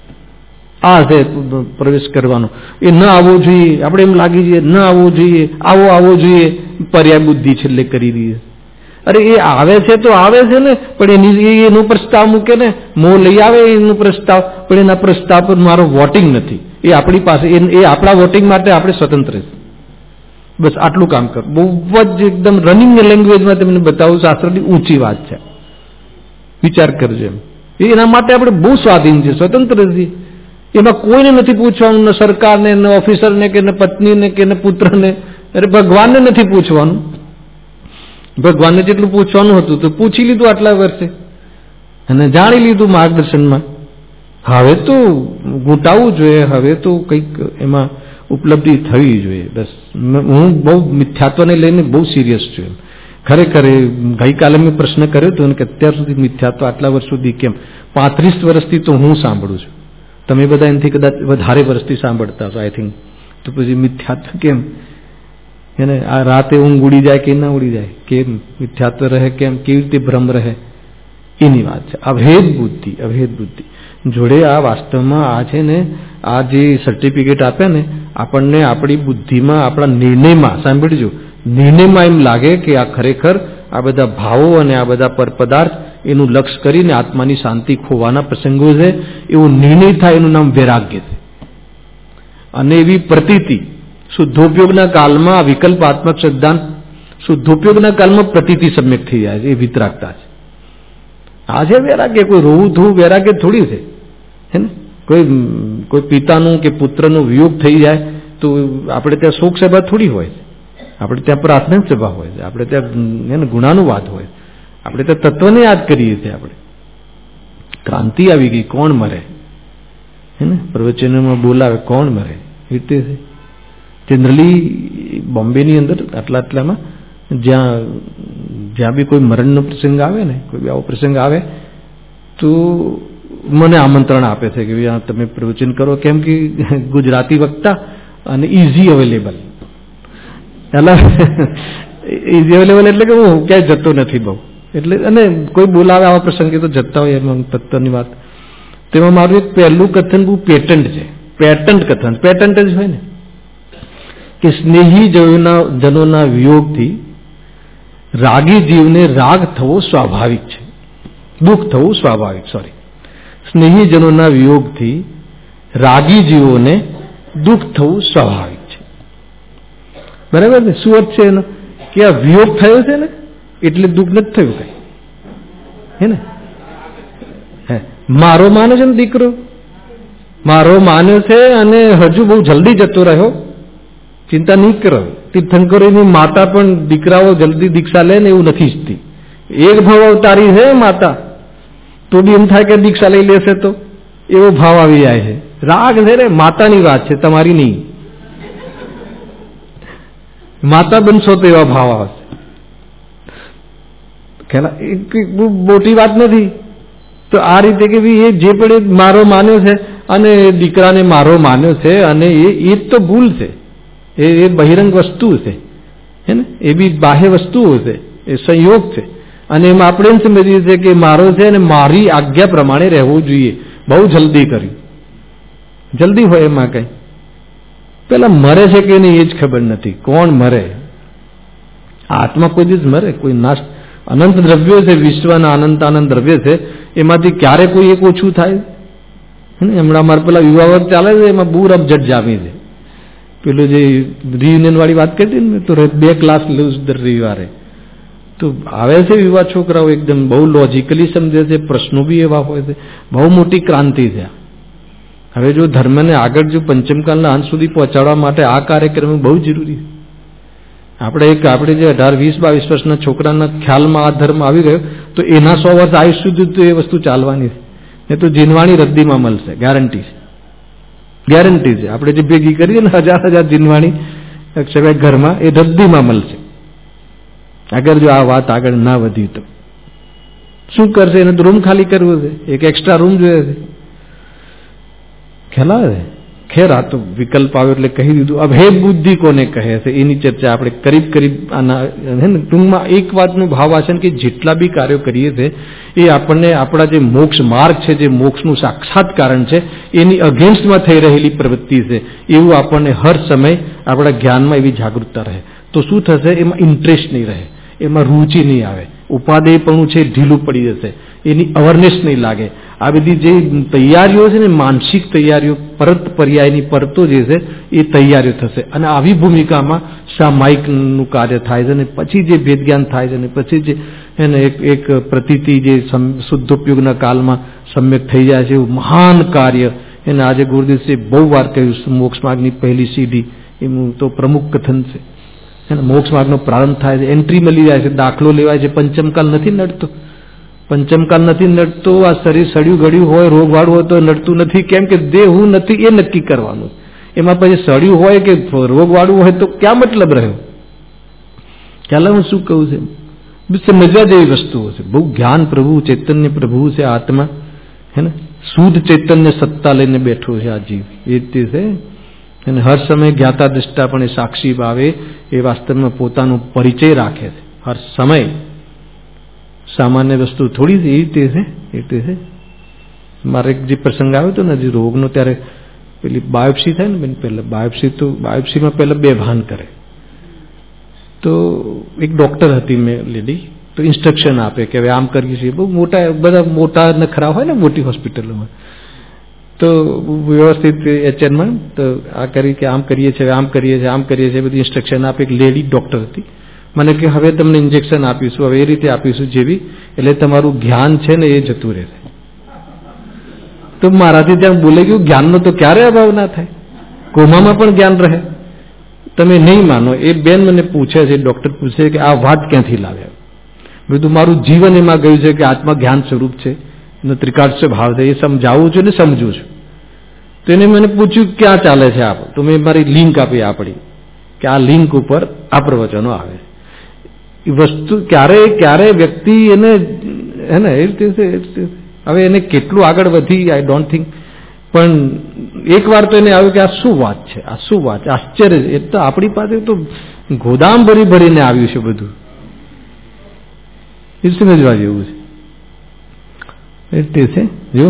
આ છે પ્રવેશ કરવાનો. એ ન આવવો જોઈએ, આપણે એમ લાગી જઈએ ન આવવો જોઈએ, આવવો જોઈએ, પર્યાય બુદ્ધિ છેલ્લે કરી દઈએ. અરે એ આવે છે તો આવે છે ને, પણ એનો પ્રસ્તાવ મૂકે ને, મોં લઈ આવે એનો પ્રસ્તાવ, પણ એના પ્રસ્તાવ પર મારો વોટિંગ નથી. એ આપણી પાસે, એ આપણા વોટિંગ માટે આપણે સ્વતંત્ર છે. બસ આટલું કામ કર. બહુ જ એકદમ રનિંગ લેંગ્વેજમાં તમને બતાવું, શાસ્ત્રની ઊંચી વાત છે, વિચાર કરજો. એના માટે આપણે બહુ સ્વાધીન છે, સ્વતંત્ર છીએ. એમાં કોઈને નથી પૂછવાનું, ન સરકારને, ન ઓફિસરને, કે ન પત્નીને, કે ન પુત્રને. અરે ભગવાનને નથી પૂછવાનું. ભગવાનને જેટલું પૂછવાનું હતું તો પૂછી લીધું આટલા વર્ષે, અને જાણી લીધું માર્ગદર્શનમાં. હવે તો ઘૂંટાવવું જોઈએ, હવે તો કંઈક એમાં ઉપલબ્ધિ થવી જોઈએ. બસ હું બહુ મિથ્યાત્વને લઈને બહુ સિરિયસ છું. ખરેખર ગઈકાલે મેં પ્રશ્ન કર્યો હતો કે અત્યાર સુધી મિથ્યાત્વ આટલા વર્ષ સુધી કેમ? 35 વર્ષથી તો હું સાંભળું છું, તમે બધા એનાથી કદાચ વધારે વર્ષથી સાંભળતા છો આઈ થિંક. તો પછી મિથ્યાત્વ કેમ? એને આ રાતે ઊંઘ ઉડી જાય કે ના ઉડી જાય, કેમ મિથ્યાત્વ રહે, કેમ કેવી રીતે ભ્રમ રહે, એની વાત છે. અભેદ બુદ્ધિ જોડે આ વાસ્તવમાં આ છે ને, આ જે સર્ટિફિકેટ આપે ને આપણને, આપણી બુદ્ધિમાં, આપણા નિર્ણયમાં, સાંભળજો, નિર્ણયમાં એમ લાગે કે આ ખરેખર આ બધા ભાવો અને આ બધા પર પદાર્થ એનું લક્ષ્ય કરીને આત્માની શાંતિ ખોવાના પ્રસંગો છે, એવો નિર્ણય થાય, એનું નામ વૈરાગ્ય છે. અને એવી પ્રતીતિ શુદ્ધોપયોગના કાળમાં વિકલ્પાત્મક સિદ્ધાંત, શુદ્ધોપયોગના કાળમાં પ્રતીતિ સમ્યક થઈ જાય છે, એ વિતરાગતા છે. આ છે વૈરાગ્ય. કોઈ રોવું ધોવું વૈરાગ્ય થોડી છે, હે ને? કોઈ પિતાનું કે પુત્રનું વિયોગ થઈ જાય તો આપણે ત્યાં શોક સભા થોડી હોય છે, આપણે ત્યાં પ્રાર્થના સભા હોય છે, આપણે ત્યાં ગુણાનુવાદ હોય, આપણે ત્યાં તત્વને યાદ કરીએ છીએ આપણે. ક્રાંતિ આવી ગઈ. કોણ મરે, હે ને? પ્રવચનોમાં બોલાવે કોણ મરે. એ રીતે જનરલી બોમ્બેની અંદર આટલામાં જ્યાં બી કોઈ મરણનો પ્રસંગ આવે ને, કોઈ આવો પ્રસંગ આવે તો મને આમંત્રણ આપે છે કે ભાઈ તમે પ્રવચન કરો, કેમ કે ગુજરાતી વક્તા અને ઇઝી અવેલેબલ. ઇઝી અવેલેબલ એટલે કે હું ક્યાંય જતો નથી બહુ, એટલે અને કોઈ બોલાવે આવા પ્રસંગે તો જતા હોય એમાં તત્વની વાત. તેમાં મારું એક પહેલું કથન બહુ પેટન્ટ છે. પેટન્ટ કથન, પેટન્ટ જ હોય ને કે સ્નેહી જનોના વિયોગથી રાગી જીવને રાગ થવો સ્વાભાવિક છે, દુઃખ થવું સ્વાભાવિક. સ્નેહીજનોના વિયોગથી રાગી જીવોને દુઃખ થવું સ્વાભાવિક છે. બરાબર ને? શું અર્થ છે એનો? કે આ વિયોગ થયો છે ને એટલે દુઃખ નથી થયું કઈ, હે ને? મારો માને છે ને દીકરો, મારો માન્યો છે અને હજુ બહુ જલ્દી જતો રહ્યો, ચિંતા નહીં કરો. તીર્થંકરોની માતા પણ દીકરાઓ જલ્દી દીક્ષા લે ને એવું નથી ઈચ્છતી. એક ભાવ અવતારી છે માતા, તો બી એમ થાય કે દીક્ષા લઈ લેશે તો એવો ભાવ આવી જાય છે. રાગ છે રે, માતાની વાત છે, તમારી નહીં. માતા બનશો તો એવા ભાવ આવશે. બહુ મોટી વાત નથી. તો આ રીતે કે ભાઈ એ જે પણ મારો માન્યો છે અને દીકરાને મારો માન્યો છે અને એ તો ભૂલ છે, એ બહિરંગ વસ્તુ છે, હે ને? એ બી બાહ્ય વસ્તુઓ છે, એ સંયોગ છે. અને એમાં આપણે એમ સમજીએ છીએ કે મારો છે અને મારી આજ્ઞા પ્રમાણે રહેવું જોઈએ. બહુ જલ્દી કર્યું, જલ્દી હોય એમાં કઈ. પેલા મરે છે કે નહીં એ જ ખબર નથી. કોણ મરે? આત્મા કોઈ દિવસ મરે? કોઈ નાશ. અનંત દ્રવ્યો છે, વિશ્વના અનંત દ્રવ્ય છે, એમાંથી ક્યારે કોઈ એક ઓછું થાય? હમણાં અમારે પેલા વિવાહ ચાલે છે, એમાં બહુ રમઝટ જામી છે. પેલું જે રિયુનિયન વાળી વાત કરી ને, તો 2 ક્લાસ લઉં દર રવિવારે. તો આવે છે વિવાહ છોકરાઓ એકદમ બહુ લોજિકલી સમજે છે, પ્રશ્નો બી એવા હોય છે. બહુ મોટી ક્રાંતિ છે. હવે જો ધર્મને આગળ જો પંચમકાલના અંત સુધી પહોંચાડવા માટે આ કાર્યક્રમ બહુ જરૂરી છે. આપણે જે 18, 20, 22 વર્ષના છોકરાના ખ્યાલમાં આ ધર્મ આવી ગયો તો એના 100 વર્ષ આયુષ સુધી તો એ વસ્તુ ચાલવાની છે. એ તો જીનવાણી રદ્દીમાં મળશે, ગેરંટી છે. ગેરંટી છે. આપણે જે ભેગી કરીએ ને 1000 જીનવાણી અક્ષરભાઈ ઘરમાં, એ રદ્દીમાં મળશે. અગર જો આ વાત આગળ ના વધી તો શું કરશે? એને તો રૂમ ખાલી કરવો છે, એક એક્સ્ટ્રા રૂમ જોઈએ છે. ખ્યાલ આવે? ખેર, આ તો વિકલ્પ આવ્યો એટલે કહી દીધું. અભેદ બુદ્ધિ કોને કહે છે એની ચર્ચા આપણે કરીબ આના હે ને ટૂંકમાં એક વાતનું ભાવાસન કે જેટલા બી કાર્યો કરીએ છીએ એ આપણને આપણા જે મોક્ષ માર્ગ છે, જે મોક્ષનું સાક્ષાત કારણ છે, એની અગેન્સ્ટમાં થઈ રહેલી પ્રવૃત્તિ છે એવું આપણને હર સમય આપણા જ્ઞાનમાં એવી જાગૃતતા રહે. તો શું થશે? એમાં ઇન્ટરેસ્ટ નહીં રહે, એમાં રુચિ નહીં આવે, ઉપાદેયપણું છે ઢીલું પડી જશે, એની અવેરનેસ નહીં લાગે. આ બધી જે તૈયારીઓ છે ને, માનસિક તૈયારીઓ, પરત પર્યાયની પરતો જે છે એ તૈયારીઓ થશે. અને આવી ભૂમિકામાં સામાયિકનું કાર્ય થાય છે, અને પછી જે ભેદ જ્ઞાન થાય છે, અને પછી જે એને એક પ્રતીતિ જે શુદ્ધોપયોગના કાલમાં સમ્યક થઈ જાય છે, એવું મહાન કાર્ય એને આજે ગુરુદેવસે બહુ વાર કહ્યું. મોક્ષ માર્ગની પહેલી સીડી એનું તો પ્રમુખ કથન છે. મોક્ષ માર્ગનો પ્રારંભ થાય છે, એન્ટ્રી મળી જાય છે, દાખલો લેવાય છે. પંચમકાલ નથી નડતો, પંચમકાલ નથી નડતો. આ શરીર સડ્યું ગળ્યું હોય, રોગવાળું હોય તો નડતું નથી. કેમ કે દેહ હું નથી એ નક્કી કરવાનું. એમાં પછી સડ્યું હોય કે રોગવાળું હોય તો ક્યાં મતલબ રહ્યો? ખ્યાલ હું શું કહું છે? સમજવા જેવી વસ્તુઓ છે. બહુ જ્ઞાન પ્રભુ, ચૈતન્ય પ્રભુ છે આત્મા, હે ને? શુદ્ધ ચૈતન્ય સત્તા લઈને બેઠો છે આ જીવ. એ રીતે છે. અને હર સમય જ્ઞાતા દ્રષ્ટા પણ એ સાક્ષી ભાવે એ વાસ્તવમાં પોતાનો પરિચય રાખે છે હર સમય. સામાન્ય વસ્તુ થોડી એ રીતે છે. એ રીતે છે. મારે એક જે પ્રસંગ આવ્યો હતો ને જે રોગનો, ત્યારે પેલી બાયોપ્સી થાય ને બેન, પહેલાં બાયોપ્સીમાં પહેલાં 2 ભાન કરે. તો એક ડૉક્ટર હતી મેં લેડી, તો ઇન્સ્ટ્રક્શન આપે કે હવે આમ કરીએ છીએ. બહુ બધા મોટા નખરા હોય ને મોટી હોસ્પિટલોમાં, તો વ્યવસ્થિત એચએનમાં તો આ કરી કે આમ કરીએ છીએ, આમ કરીએ છીએ, આમ કરીએ છીએ, બધી ઇન્સ્ટ્રક્શન આપે. એક લેડી ડૉક્ટર હતી. મને કે હવે તમને ઇન્જેક્શન આપીશું, હવે એ રીતે આપીશું જેવી, એટલે તમારું જ્ઞાન છે ને એ જતું રહેશે. તો મારાથી ત્યાં બોલે ગયું, જ્ઞાનનો તો ક્યારે અભાવ ના થાય, કોમામાં પણ જ્ઞાન રહે. તમે નહીં માનો, એ બેન મને પૂછે છે, ડૉક્ટર પૂછે કે આ વાત ક્યાંથી લાવ્યા? બધું મારું જીવન એમાં ગયું છે કે આત્મા જ્ઞાન સ્વરૂપ છે, એનો ત્રિકાળસ્ય ભાવ છે એ સમજાવું છું ને સમજું છું. તો એને મને પૂછ્યું ક્યાં ચાલે છે આપ, તો મેં મારી લિંક આપી આપણી કે આ લિંક ઉપર આ પ્રવચનો આવે. એ વસ્તુ ક્યારે વ્યક્તિ એને હે ને એ રીતે હવે એને કેટલું આગળ વધી આઈ ડોન્ટ થિંક, પણ એક વાર તો એને આવ્યું કે આ શું વાત છે, આ શું વાત છે, આશ્ચર્ય. એ તો આપણી પાસે તો ગોદામ ભરીને આવ્યું છે બધું, એ સમજવા જેવું છે. એટલે છે જો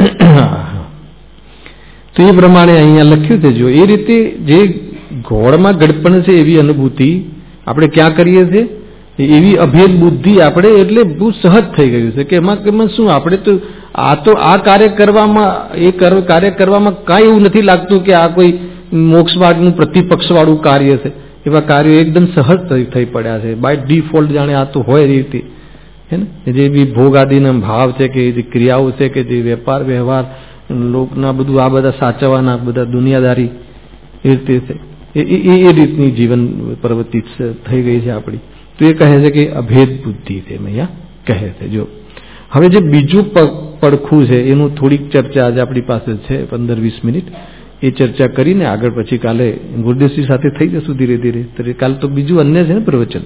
તો એ પ્રમાણે અહીંયા લખ્યું છે. જો એ રીતે જે ઘોડમાં ગડપણ છે એવી અનુભૂતિ આપણે ક્યાં કરીએ છીએ, એવી અભેદ બુદ્ધિ આપણે એટલે બહુ સહજ થઈ ગયું છે કે એમાં શું આપણે તો આ કાર્ય કરવામાં કાંઈ એવું નથી લાગતું કે આ કોઈ મોક્ષ માર્ગનું પ્રતિપક્ષવાળું કાર્ય છે. એવા કાર્યો એકદમ સહજ થઈ પડ્યા છે બાય ડિફોલ્ટ, જાણે આ તો હોય એ રીતે હે ને. જે બી ભોગ આદિના ભાવ છે કે જે ક્રિયાઓ છે કે જે વેપાર વ્યવહાર લોકના બધું આ બધા સાચવવાના બધા દુનિયાદારી એ રીતે છે, એ રીતની જીવન પ્રવૃત્તિ થઈ ગઈ છે આપણી. તો એ કહે છે કે અભેદ બુદ્ધિ છે એમ અહીંયા કહે છે. જો હવે જે બીજું પડખું છે એનું થોડીક ચર્ચા આજે આપણી પાસે છે 15-20 મિનિટ, એ ચર્ચા કરીને આગળ પછી કાલે ગુરુદેવજી સાથે થઈ જશું ધીરે ધીરે. કાલે તો બીજું અન્ય છે ને પ્રવચન.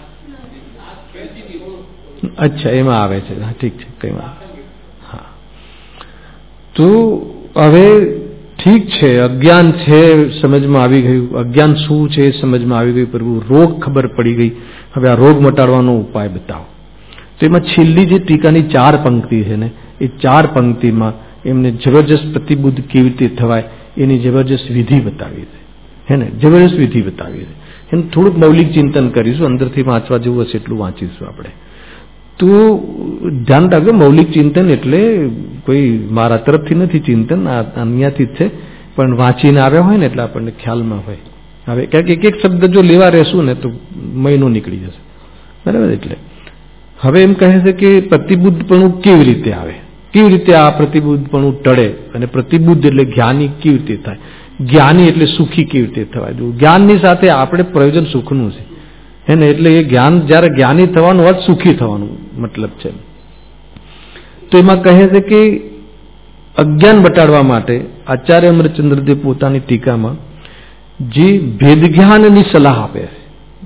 અચ્છા એમાં આવે છે, હા ઠીક છે કઈ વાત. હા તો હવે ઠીક છે, અજ્ઞાન છે સમજમાં આવી ગયું, અજ્ઞાન શું છે એ સમજમાં આવી ગયું, પ્રભુ રોગ ખબર પડી ગઈ. હવે આ રોગ મટાડવાનો ઉપાય બતાવો. તો એમાં છેલ્લી જે ટીકાની 4 પંક્તિ છે ને, એ 4 પંક્તિમાં એમને જબરજસ્ત પ્રતિબુદ્ધ કેવી રીતે થવાય એની જબરજસ્ત વિધિ બતાવી છે હે ને, જબરજસ્ત વિધિ બતાવી છે. એનું થોડુંક મૌલિક ચિંતન કરીશું, અંદરથી વાંચવા જેવું હશે એટલું વાંચીશું આપણે. તો ધ્યાન રાખજો, મૌલિક ચિંતન એટલે કોઈ મારા તરફથી નથી ચિંતન, આ અહીંયાથી જ છે, પણ વાંચીને આવ્યા હોય ને એટલે આપણને ખ્યાલમાં હોય. હવે કારણ કે એક શબ્દ જો લેવા રહેશું ને તો મહિનો નીકળી જશે, બરાબર. એટલે હવે એમ કહે છે કે પ્રતિબુદ્ધપણું કેવી રીતે આવે, કેવી રીતે આ પ્રતિબુદ્ધપણું ટળે, અને પ્રતિબુદ્ધ એટલે જ્ઞાની કેવી રીતે થાય, જ્ઞાની એટલે સુખી કેવી રીતે થવાય. જો જ્ઞાનની સાથે આપણે પ્રયોજન સુખનું છે હે ને, એટલે એ જ્ઞાન જ્યારે જ્ઞાની થવાનું અર્થ સુખી થવાનું મતલબ છે. તો એમાં કહે છે કે અજ્ઞાન બટાડવા માટે આચાર્ય અમરચંદ્રદેવ પોતાની ટીકામાં જે ભેદ જ્ઞાનની સલાહ આપે છે,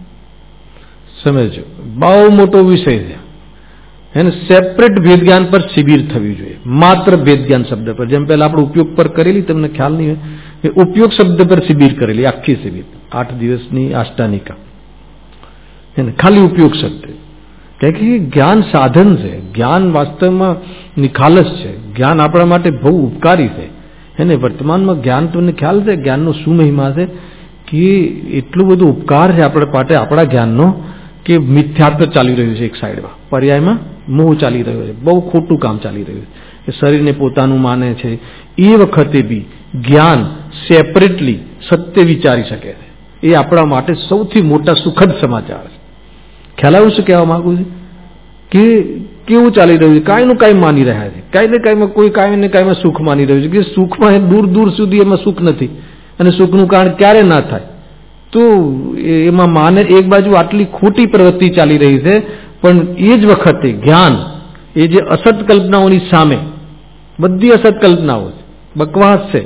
સમજો બહુ મોટો વિષય છે હે ને. સેપરેટ ભેદ જ્ઞાન પર શિબિર થવી જોઈએ, માત્ર ભેદ જ્ઞાન શબ્દ પર. જેમ પહેલા આપણે ઉપયોગ પર કરેલી, તમને ખ્યાલ નહીં હોય, એ ઉપયોગ શબ્દ પર શિબિર કરેલી આખી શિબિર 8 દિવસની આષ્ટાનિકા હે ને, ખાલી ઉપયોગ શબ્દ. કારણ કે જ્ઞાન સાધન છે, જ્ઞાન વાસ્તવમાં નિખાલસ છે, જ્ઞાન આપણા માટે બહુ ઉપકારી છે હે ને. વર્તમાનમાં જ્ઞાન તમને ખ્યાલ છે જ્ઞાનનો શું મહિમા છે કે એટલું બધું ઉપકાર છે આપણા માટે આપણા જ્ઞાનનો કે મિથ્યાત્વ ચાલી રહ્યું છે એક સાઈડમાં, પર્યાયમાં મોહ ચાલી રહ્યો છે, બહુ ખોટું કામ ચાલી રહ્યું છે કે શરીરને પોતાનું માને છે. એ વખતે બી જ્ઞાન સેપરેટલી સત્ય વિચારી શકે છે, એ આપણા માટે સૌથી મોટા સુખદ સમાચાર છે. ખ્યાલ આવ્યું શું કહેવા માંગુ છું કે કેવું ચાલી રહ્યું છે, કાંઈનું કાંઈ માની રહ્યા છે, કાંઈ ને કાંઈમાં કોઈ કાંઈ ને કાંઈમાં સુખ માની રહ્યું છે કે સુખમાં દૂર દૂર સુધી એમાં સુખ નથી, અને સુખનું કારણ ક્યારે ના થાય. તો એમાં માને એક બાજુ આટલી ખોટી પ્રવૃત્તિ ચાલી રહી છે, પણ એ જ વખતે જ્ઞાન એ જે અસત કલ્પનાઓની સામે, બધી અસત કલ્પનાઓ બકવાસ છે,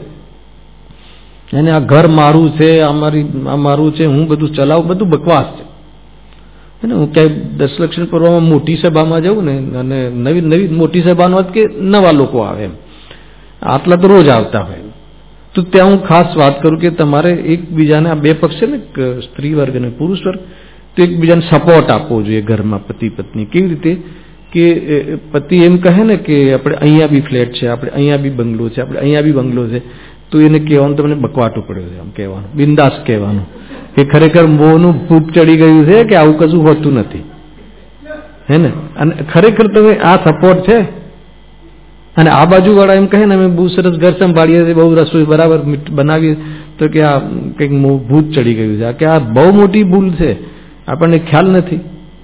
અને આ ઘર મારું છે, આ મારું છે, હું બધું ચલાવું, બધું બકવાસ છે. હું ક્યાંય દશલક્ષણ પર્વમાં મોટી સભામાં જાઉં ને, અને નવી નવી મોટી સભાનો અર્થ કે નવા લોકો આવે એમ, આટલા તો રોજ આવતા હોય, તો ત્યાં હું ખાસ વાત કરું કે તમારે એકબીજાને, આ 2 પક્ષ છે ને, સ્ત્રી વર્ગ અને પુરુષ વર્ગ, તો એકબીજાને સપોર્ટ આપવો જોઈએ ઘરમાં પતિ પત્ની. કેવી રીતે કે પતિ એમ કહે ને કે આપણે અહીંયા બી ફ્લેટ છે, આપણે અહીંયા બી બંગલો છે, આપણે અહીંયા બી બંગલો છે, તો એને કહેવાનું તમને બકવાટું પડ્યું છે, આમ કહેવાનું બિંદાસ કહેવાનું કે ખરેખર મોહનું ભૂત ચડી ગયું છે કે આવું કશું હોતું નથી હે ને. અને ખરેખર તમે આ સપોર્ટ છે. અને આ બાજુ વાળા એમ કહે ને અમે બહુ સરસ ઘર સંભાળીએ છીએ, બહુ રસોઈ બરાબર બનાવીએ, તો કે આ કંઈક ભૂત ચડી ગયું છે, કે આ બહુ મોટી ભૂલ છે, આપણને ખ્યાલ નથી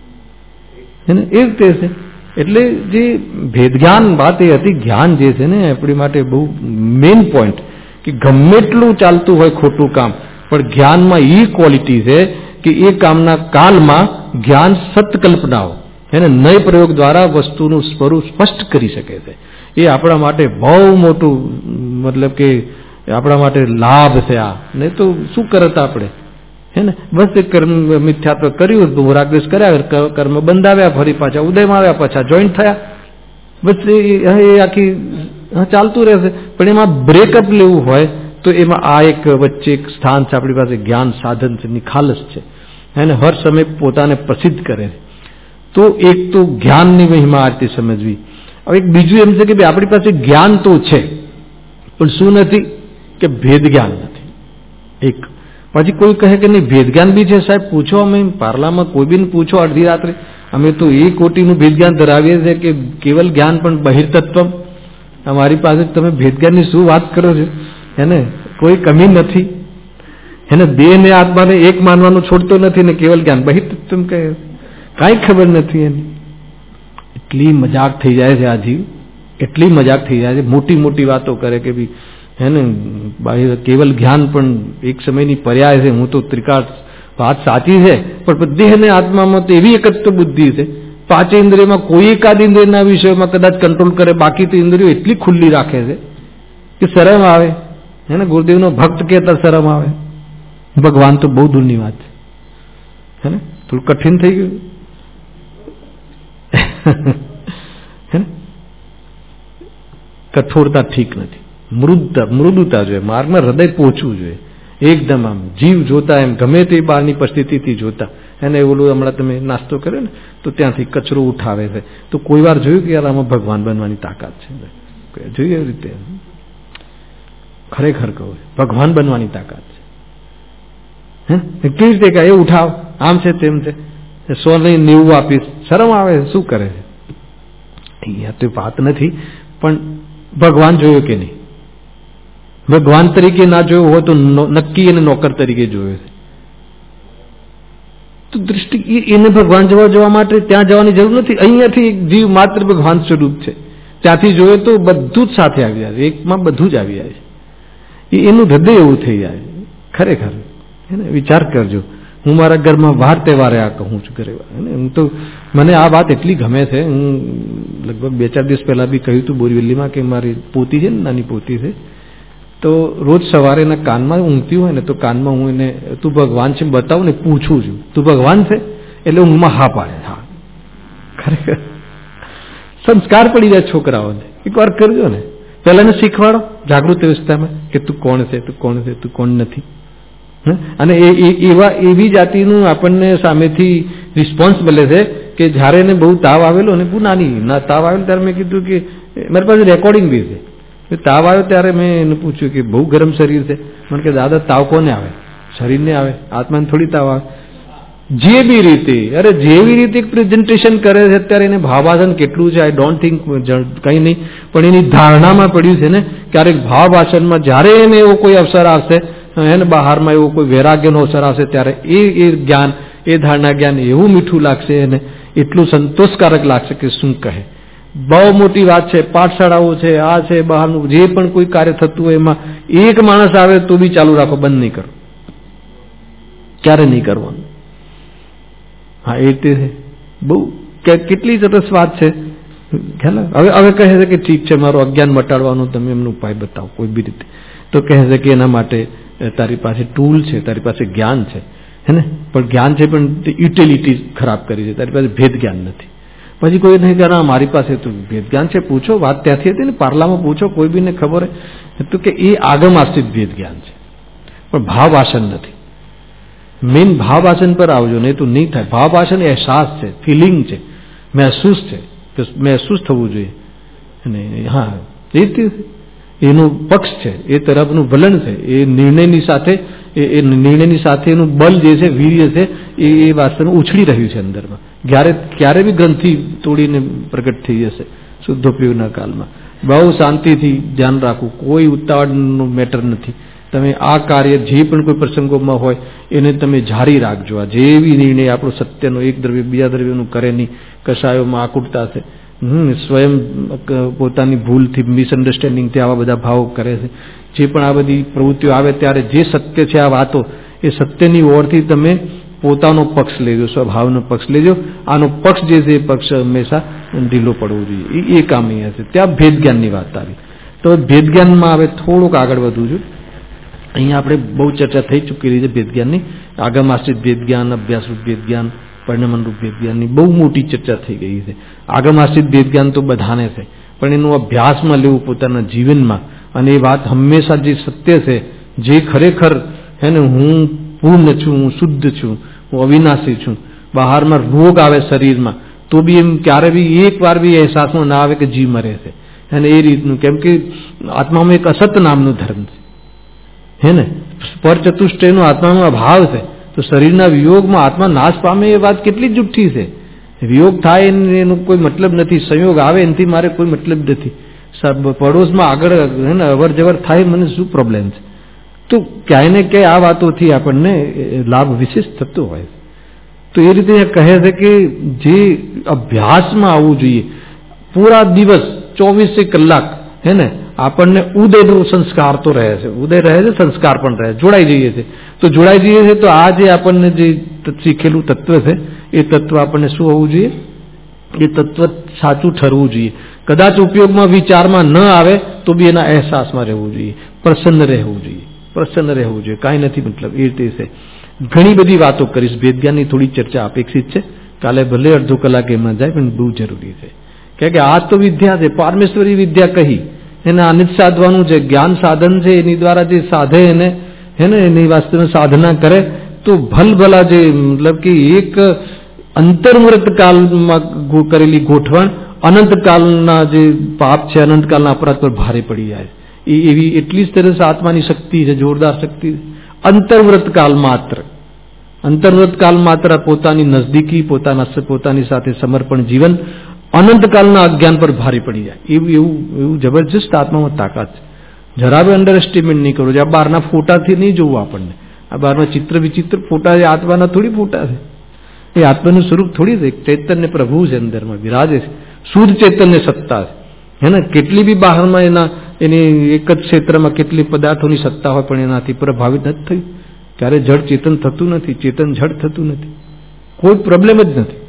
હે ને. એ રીતે છે. એટલે જે ભેદ જ્ઞાન વાત એ હતી, જ્ઞાન જે છે ને આપણી માટે બહુ મેઇન પોઈન્ટ, કે ગમે એટલું ચાલતું હોય ખોટું કામ, પણ જ્ઞાનમાં એ ક્વોલિટી છે કે એ કામના કાલમાં જ્ઞાન સત્કલ્પનાઓ એને નય પ્રયોગ દ્વારા વસ્તુનું સ્વરૂપ સ્પષ્ટ કરી શકે છે. એ આપણા માટે બહુ મોટું મતલબ કે આપણા માટે લાભ છે. આ નહીં તો શું કરત આપણે, હે ને? બસ એ કર્મ મિથ્યાત્વ કર્યું, રાગદ્વેષ કર્યા, કર્મ બંધાવ્યા, ફરી પાછા ઉદયમાં આવ્યા, પાછા જોઈન્ટ થયા, બસ એ આખી ચાલતું રહેશે. પણ એમાં બ્રેકઅપ લેવું હોય તો એમાં આ એક વચ્ચે એક સ્થાન છે, આપણી પાસે જ્ઞાન સાધન છે, નિખાલસ છે, એને હર સમય પોતાને પ્રસિદ્ધ કરે છે. તો એક તો જ્ઞાનની મહિમા આ રીતે સમજવી. હવે એક બીજું એમ છે કે ભાઈ આપણી પાસે જ્ઞાન તો છે, પણ શું નથી કે ભેદ જ્ઞાન નથી. એક પછી કોઈ કહે કે નહીં ભેદ જ્ઞાન બી છે સાહેબ, પૂછો, અમે પાર્લામાં કોઈ બી પૂછો અડધી રાત્રે, અમે તો એ કોટીનું ભેદ જ્ઞાન ધરાવીએ છીએ કે કેવલ જ્ઞાન પણ બહિર્તત્વમ. અમારી પાસે તમે ભેદ જ્ઞાનની શું વાત કરો છો, એને કોઈ કમી નથી, એને દેહ ને આત્માને એક માનવાનું છોડતો નથી ને કેવલ જ્ઞાન બહિર્તત્વમ કહે, કાંઈ ખબર નથી એની. એટલી મજાક થઈ જાય છે આ જીવ, એટલી મજાક થઈ જાય છે, મોટી મોટી વાતો કરે કે ભાઈ હે ને કેવલ જ્ઞાન પણ એક સમયની પર્યાય છે. હું તો ત્રિકાળ વાત સાચી છે, પણ દેહ ને આત્મામાં તો એવી એકત્વ બુદ્ધિ છે, પાંચે ઇન્દ્રિયમાં કોઈ એકાદ ઇન્દ્રિયના વિષયોમાં કદાચ કંટ્રોલ કરે, બાકી તો ઇન્દ્રિયો એટલી ખુલ્લી રાખે છે કે શરમ આવે. હે ને ગુરુદેવનો ભક્ત કહેતા શરમ આવે. ભગવાન તો બહુ દૂરની વાત છે, હે ને થોડું કઠિન થઈ ગયું. કઠોરતા ઠીક નથી, મૃદુતા જોઈએ, માર્ગમાં હૃદય પહોંચવું જોઈએ. એકદમ આમ જીવ જોતા એમ ગમે તે બહારની પરિસ્થિતિથી જોતા એને ઓલું હમણાં તમે નાસ્તો કર્યો ને તો ત્યાંથી કચરો ઉઠાવે છે. તો કોઈ વાર જોયું કે યાર આમાં ભગવાન બનવાની તાકાત છે, જોઈએ એવી રીતે. ખરેખર કહું ભગવાન બનવાની તાકાત છે. હે કેવી રીતે કહે એ ઉઠાવ, આમ છે તેમ છે, 100 નહીં 90 આપીશ, શરમ આવે, શું કરે છે? અહીંયા તો વાત નથી, પણ ભગવાન જોયો કે નહીં? ભગવાન તરીકે ના જોયો હોય તો નક્કી એને નોકર તરીકે જોયો છે. તો દૃષ્ટિ એને ભગવાન જવા માટે ત્યાં જવાની જરૂર નથી. અહીંયાથી એક જીવ માત્ર ભગવાન સ્વરૂપ છે, ત્યાંથી જોયો તો બધું જ સાથે આવી જાય, એકમાં બધું જ આવી જાય છે. એનું હૃદય એવું થઈ જાય. ખરેખર એને વિચાર કરજો. હું મારા ઘરમાં વાર તહેવારે આ કહું છું ઘરે, હું તો મને આ વાત એટલી ગમે છે. હું લગભગ 2-4 દિવસ પહેલા બી કહ્યું હતું બોરીવલીમાં કે મારી પોતી છે ને, નાની પોતી છે, તો રોજ સવારે એના કાનમાં ઊંઘતી હોય ને તો કાનમાં હું એને તું ભગવાન છે બતાવું ને પૂછું છું, તું ભગવાન છે? એટલે ઊંઘમાં હા પાડે. હા ખરેખર સંસ્કાર પડી જાય છોકરાઓને. એકવાર કરજો ને, પહેલા એને શીખવાડો જાગૃત અવસ્થામાં કે તું કોણ છે, તું કોણ છે, તું કોણ નથી. અને એવી જાતિનું આપણને સામેથી રિસ્પોન્સ મળે છે કે જયારે એને બહુ તાવ આવેલો અને બહુ નાની તાવ આવેલો ત્યારે મેં કીધું કે મારી પાસે રેકોર્ડિંગ બી છે. તાવ આવ્યો ત્યારે મેં એને પૂછ્યું કે બહુ ગરમ શરીર છે. મને કે દાદા તાવ કોને આવે? શરીરને આવે, આત્માને થોડી તાવ આવે. જે બી રીતે અરે જેવી રીતે પ્રેઝન્ટેશન કરે છે અત્યારે એને ભાવાસન કેટલું છે આઈ ડોન્ટ થિંક કંઈ નહીં, પણ એની ધારણામાં પડ્યું છે ને ક્યારેક ભાવાસનમાં જ્યારે એને એવો કોઈ અવસર આવશે, એને બહારમાં એવો કોઈ વૈરાગ્યનો અવસર આવશે ત્યારે એ જ્ઞાન, એ ધારણા જ્ઞાન એવું મીઠું લાગશે એને, એટલું સંતોષકારક લાગશે કે શું કહે. બહુ મોટી વાત છે. પાઠશાળાઓ છે, આ છે, બહારનું જે પણ કોઈ કાર્ય થતું હોય એમાં એક માણસ આવે તો બી ચાલુ રાખો, બંધ નહીં કરો, ક્યારે નહીં કરવાનું. હા એ રીતે બહુ કેટલી સરસ વાત છે. હવે કહે છે કે ઠીક છે મારું અજ્ઞાન મટાડવાનું તમે એમનો ઉપાય બતાવો કોઈ બી રીતે. તો કહે છે કે એના માટે તારી પાસે ટૂલ છે, તારી પાસે જ્ઞાન છે, હે ને, પણ જ્ઞાન છે પણ યુટિલિટી ખરાબ કરી છે, તારી પાસે ભેદ જ્ઞાન નથી. પછી કોઈ નહીં કે મારી પાસે તો ભેદ જ્ઞાન છે, પૂછો. વાત ત્યાંથી હતી ને પાર્લામાં પૂછો, કોઈ બીને ખબર હોય તો કે એ આગમ આશ્રિત ભેદ જ્ઞાન છે, પણ ભાવ વાસન નથી. મેઇન ભાવ વાસન પર આવજો, નહીં તો નહીં થાય. ભાવ વાસન અહેસાસ છે, ફિલિંગ છે, મહેસૂસ છે, મહેસૂસ થવું જોઈએ. અને હા એ રીતે એનું પક્ષ છે, એ તરફનું વલણ છે, એ નિર્ણયની સાથે એનું બલ જે છે, વીર્ય છે, એ વાસ્તવમાં ઉછળી રહ્યું છે અંદરમાં. ક્યારે બી ગ્રંથિ તોડીને પ્રગટ થઈ જશે શુદ્ધોપયોગના કાલમાં. બહુ શાંતિથી ધ્યાન રાખવું, કોઈ ઉતાવળનું મેટર નથી. તમે આ કાર્ય જે પણ કોઈ પ્રસંગોમાં હોય એને તમે જારી રાખજો. આ જેવી નિર્ણય આપણો સત્યનો, એક દ્રવ્ય બીજા દ્રવ્યનું કરે નહીં, કશાયોમાં આકુટતા છે, સ્વયં પોતાની ભૂલથી, મિસઅન્ડરસ્ટેન્ડિંગથી આવા બધા ભાવો કરે છે. જે પણ આ બધી પ્રવૃત્તિઓ આવે ત્યારે જે સત્ય છે આ વાતો, એ સત્યની ઓરથી તમે પોતાનો પક્ષ લેજો, સ્વભાવનો પક્ષ લેજો. આનો પક્ષ જે છે એ પક્ષ હંમેશા ઢીલો પડવો જોઈએ. એ કામ અહીંયા છે. ત્યાં ભેદ જ્ઞાનની વાત આવી. તો ભેદ જ્ઞાનમાં હવે થોડુંક આગળ વધવું છું. અહીંયા આપણે બહુ ચર્ચા થઈ ચૂકેલી છે ભેદ જ્ઞાનની. આગમ આશ્રિત ભેદ જ્ઞાન, અભ્યાસરૂપ ભેદ જ્ઞાન, પરિણમનરૂપ ભેદ જ્ઞાનની બહુ મોટી ચર્ચા થઈ ગઈ છે. આગમ આશ્રિત ભેદ જ્ઞાન તો બધાને છે, પણ એનું અભ્યાસમાં લેવું પોતાના જીવનમાં, અને એ વાત હંમેશા જે સત્ય છે, જે ખરેખર હે ને હું પૂર્ણ છું, હું શુદ્ધ છું, હું અવિનાશી છું, બહારમાં રોગ આવે શરીરમાં તો બી એમ ક્યારે બી એક વાર બી અહેસાસમાં ના આવે કે જીવ મરે છે. અને એ રીતનું, કેમ કે આત્મામાં એક અસત નામનું ધર્મ છે, હે ને, પર ચતુષ્ટયનો આત્મામાં અભાવ છે. તો શરીરના વિયોગમાં આત્મા નાશ પામે એ વાત કેટલી જુઠ્ઠી છે. વિયોગ થાય એનો કોઈ મતલબ નથી, સંયોગ આવે એનાથી મારે કોઈ મતલબ નથી. પડોશમાં આગળ હે ને અવર જવર થાય, મને શું પ્રોબ્લેમ છે? તો ક્યાંય ને ક્યાંય આ વાતોથી આપણને લાભ વિશેષ થતો હોય. તો એ રીતે કહે છે કે જે અભ્યાસમાં આવવું જોઈએ, પૂરા દિવસ 24 કલાક હે ને આપણને ઉદયનો સંસ્કાર તો રહે છે, ઉદય રહે છે, સંસ્કાર પણ રહે, જોડાઈ જઈએ છીએ. તો જોડાઈ જઈએ છીએ તો આ જે આપણને જે શીખેલું તત્વ છે એ તત્વ આપણને શું હોવું જોઈએ? એ તત્વ સાચું ઠરવું જોઈએ. કદાચ ઉપયોગમાં વિચારમાં ન આવે તો બી એના અહેસાસમાં રહેવું જોઈએ, પ્રસન્ન રહેવું જોઈએ, પ્રસન્ન રહેવું જોઈએ. કાંઈ નથી મતલબ એ રીતે છે. ઘણી બધી વાતો કરીશ. ભેદ જ્ઞાનની થોડી ચર્ચા અપેક્ષિત છે. કાલે ભલે અડધો કલાક એમાં જાય, પણ બહુ જરૂરી છે. કે આ તો વિદ્યા છે, પારમેશ્વરી વિદ્યા કહી, એને આને જ સાધવાનું છે. જ્ઞાન સાધન છે, એની દ્વારા જે સાધે એને હે ને એની વાસ્તવમાં સાધના કરે તો ભલભલા જે મતલબ કે એક અંતર્મૃત કાળમાં કરેલી ગોઠવણ અનંતકાલના જે પાપ છે, અનંતકાલના અપરાધ પર ભારે પડી જાય. એવી એટલી જ તરફ આત્માની શક્તિ છે, જોરદાર શક્તિ. અંતર્વ્રત કાલ માત્ર, અંતર્વ્રત કાલ માત્ર પોતાની નજદીકી, પોતાની સાથે સમર્પણ જીવન અનંતકાલના અજ્ઞાન પર ભારે પડી જાય. એવું જબરજસ્ત આત્મામાં તાકાત છે. જરા બી અંડર એસ્ટિમેટ નહીં કરો. આ બહારના ફોટાથી નહીં જોવું આપણને. આ બહારના ચિત્ર વિચિત્ર ફોટા એ આત્માના થોડી ફોટા છે. એ આત્માનું સ્વરૂપ થોડી છે. ચૈતન્ય પ્રભુ છે, અંદરમાં બિરાજે છે, શુદ્ધ ચૈતન્ય સત્તા છે. હે ને કેટલી બી બહારમાં એની એક જ ક્ષેત્રમાં કેટલી પદાર્થોની સત્તા હોય, પણ એનાથી પ્રભાવિત નથી થયું. ત્યારે જડ ચેતન થતું નથી, ચેતન જડ થતું નથી. કોઈ પ્રોબ્લેમ જ નથી.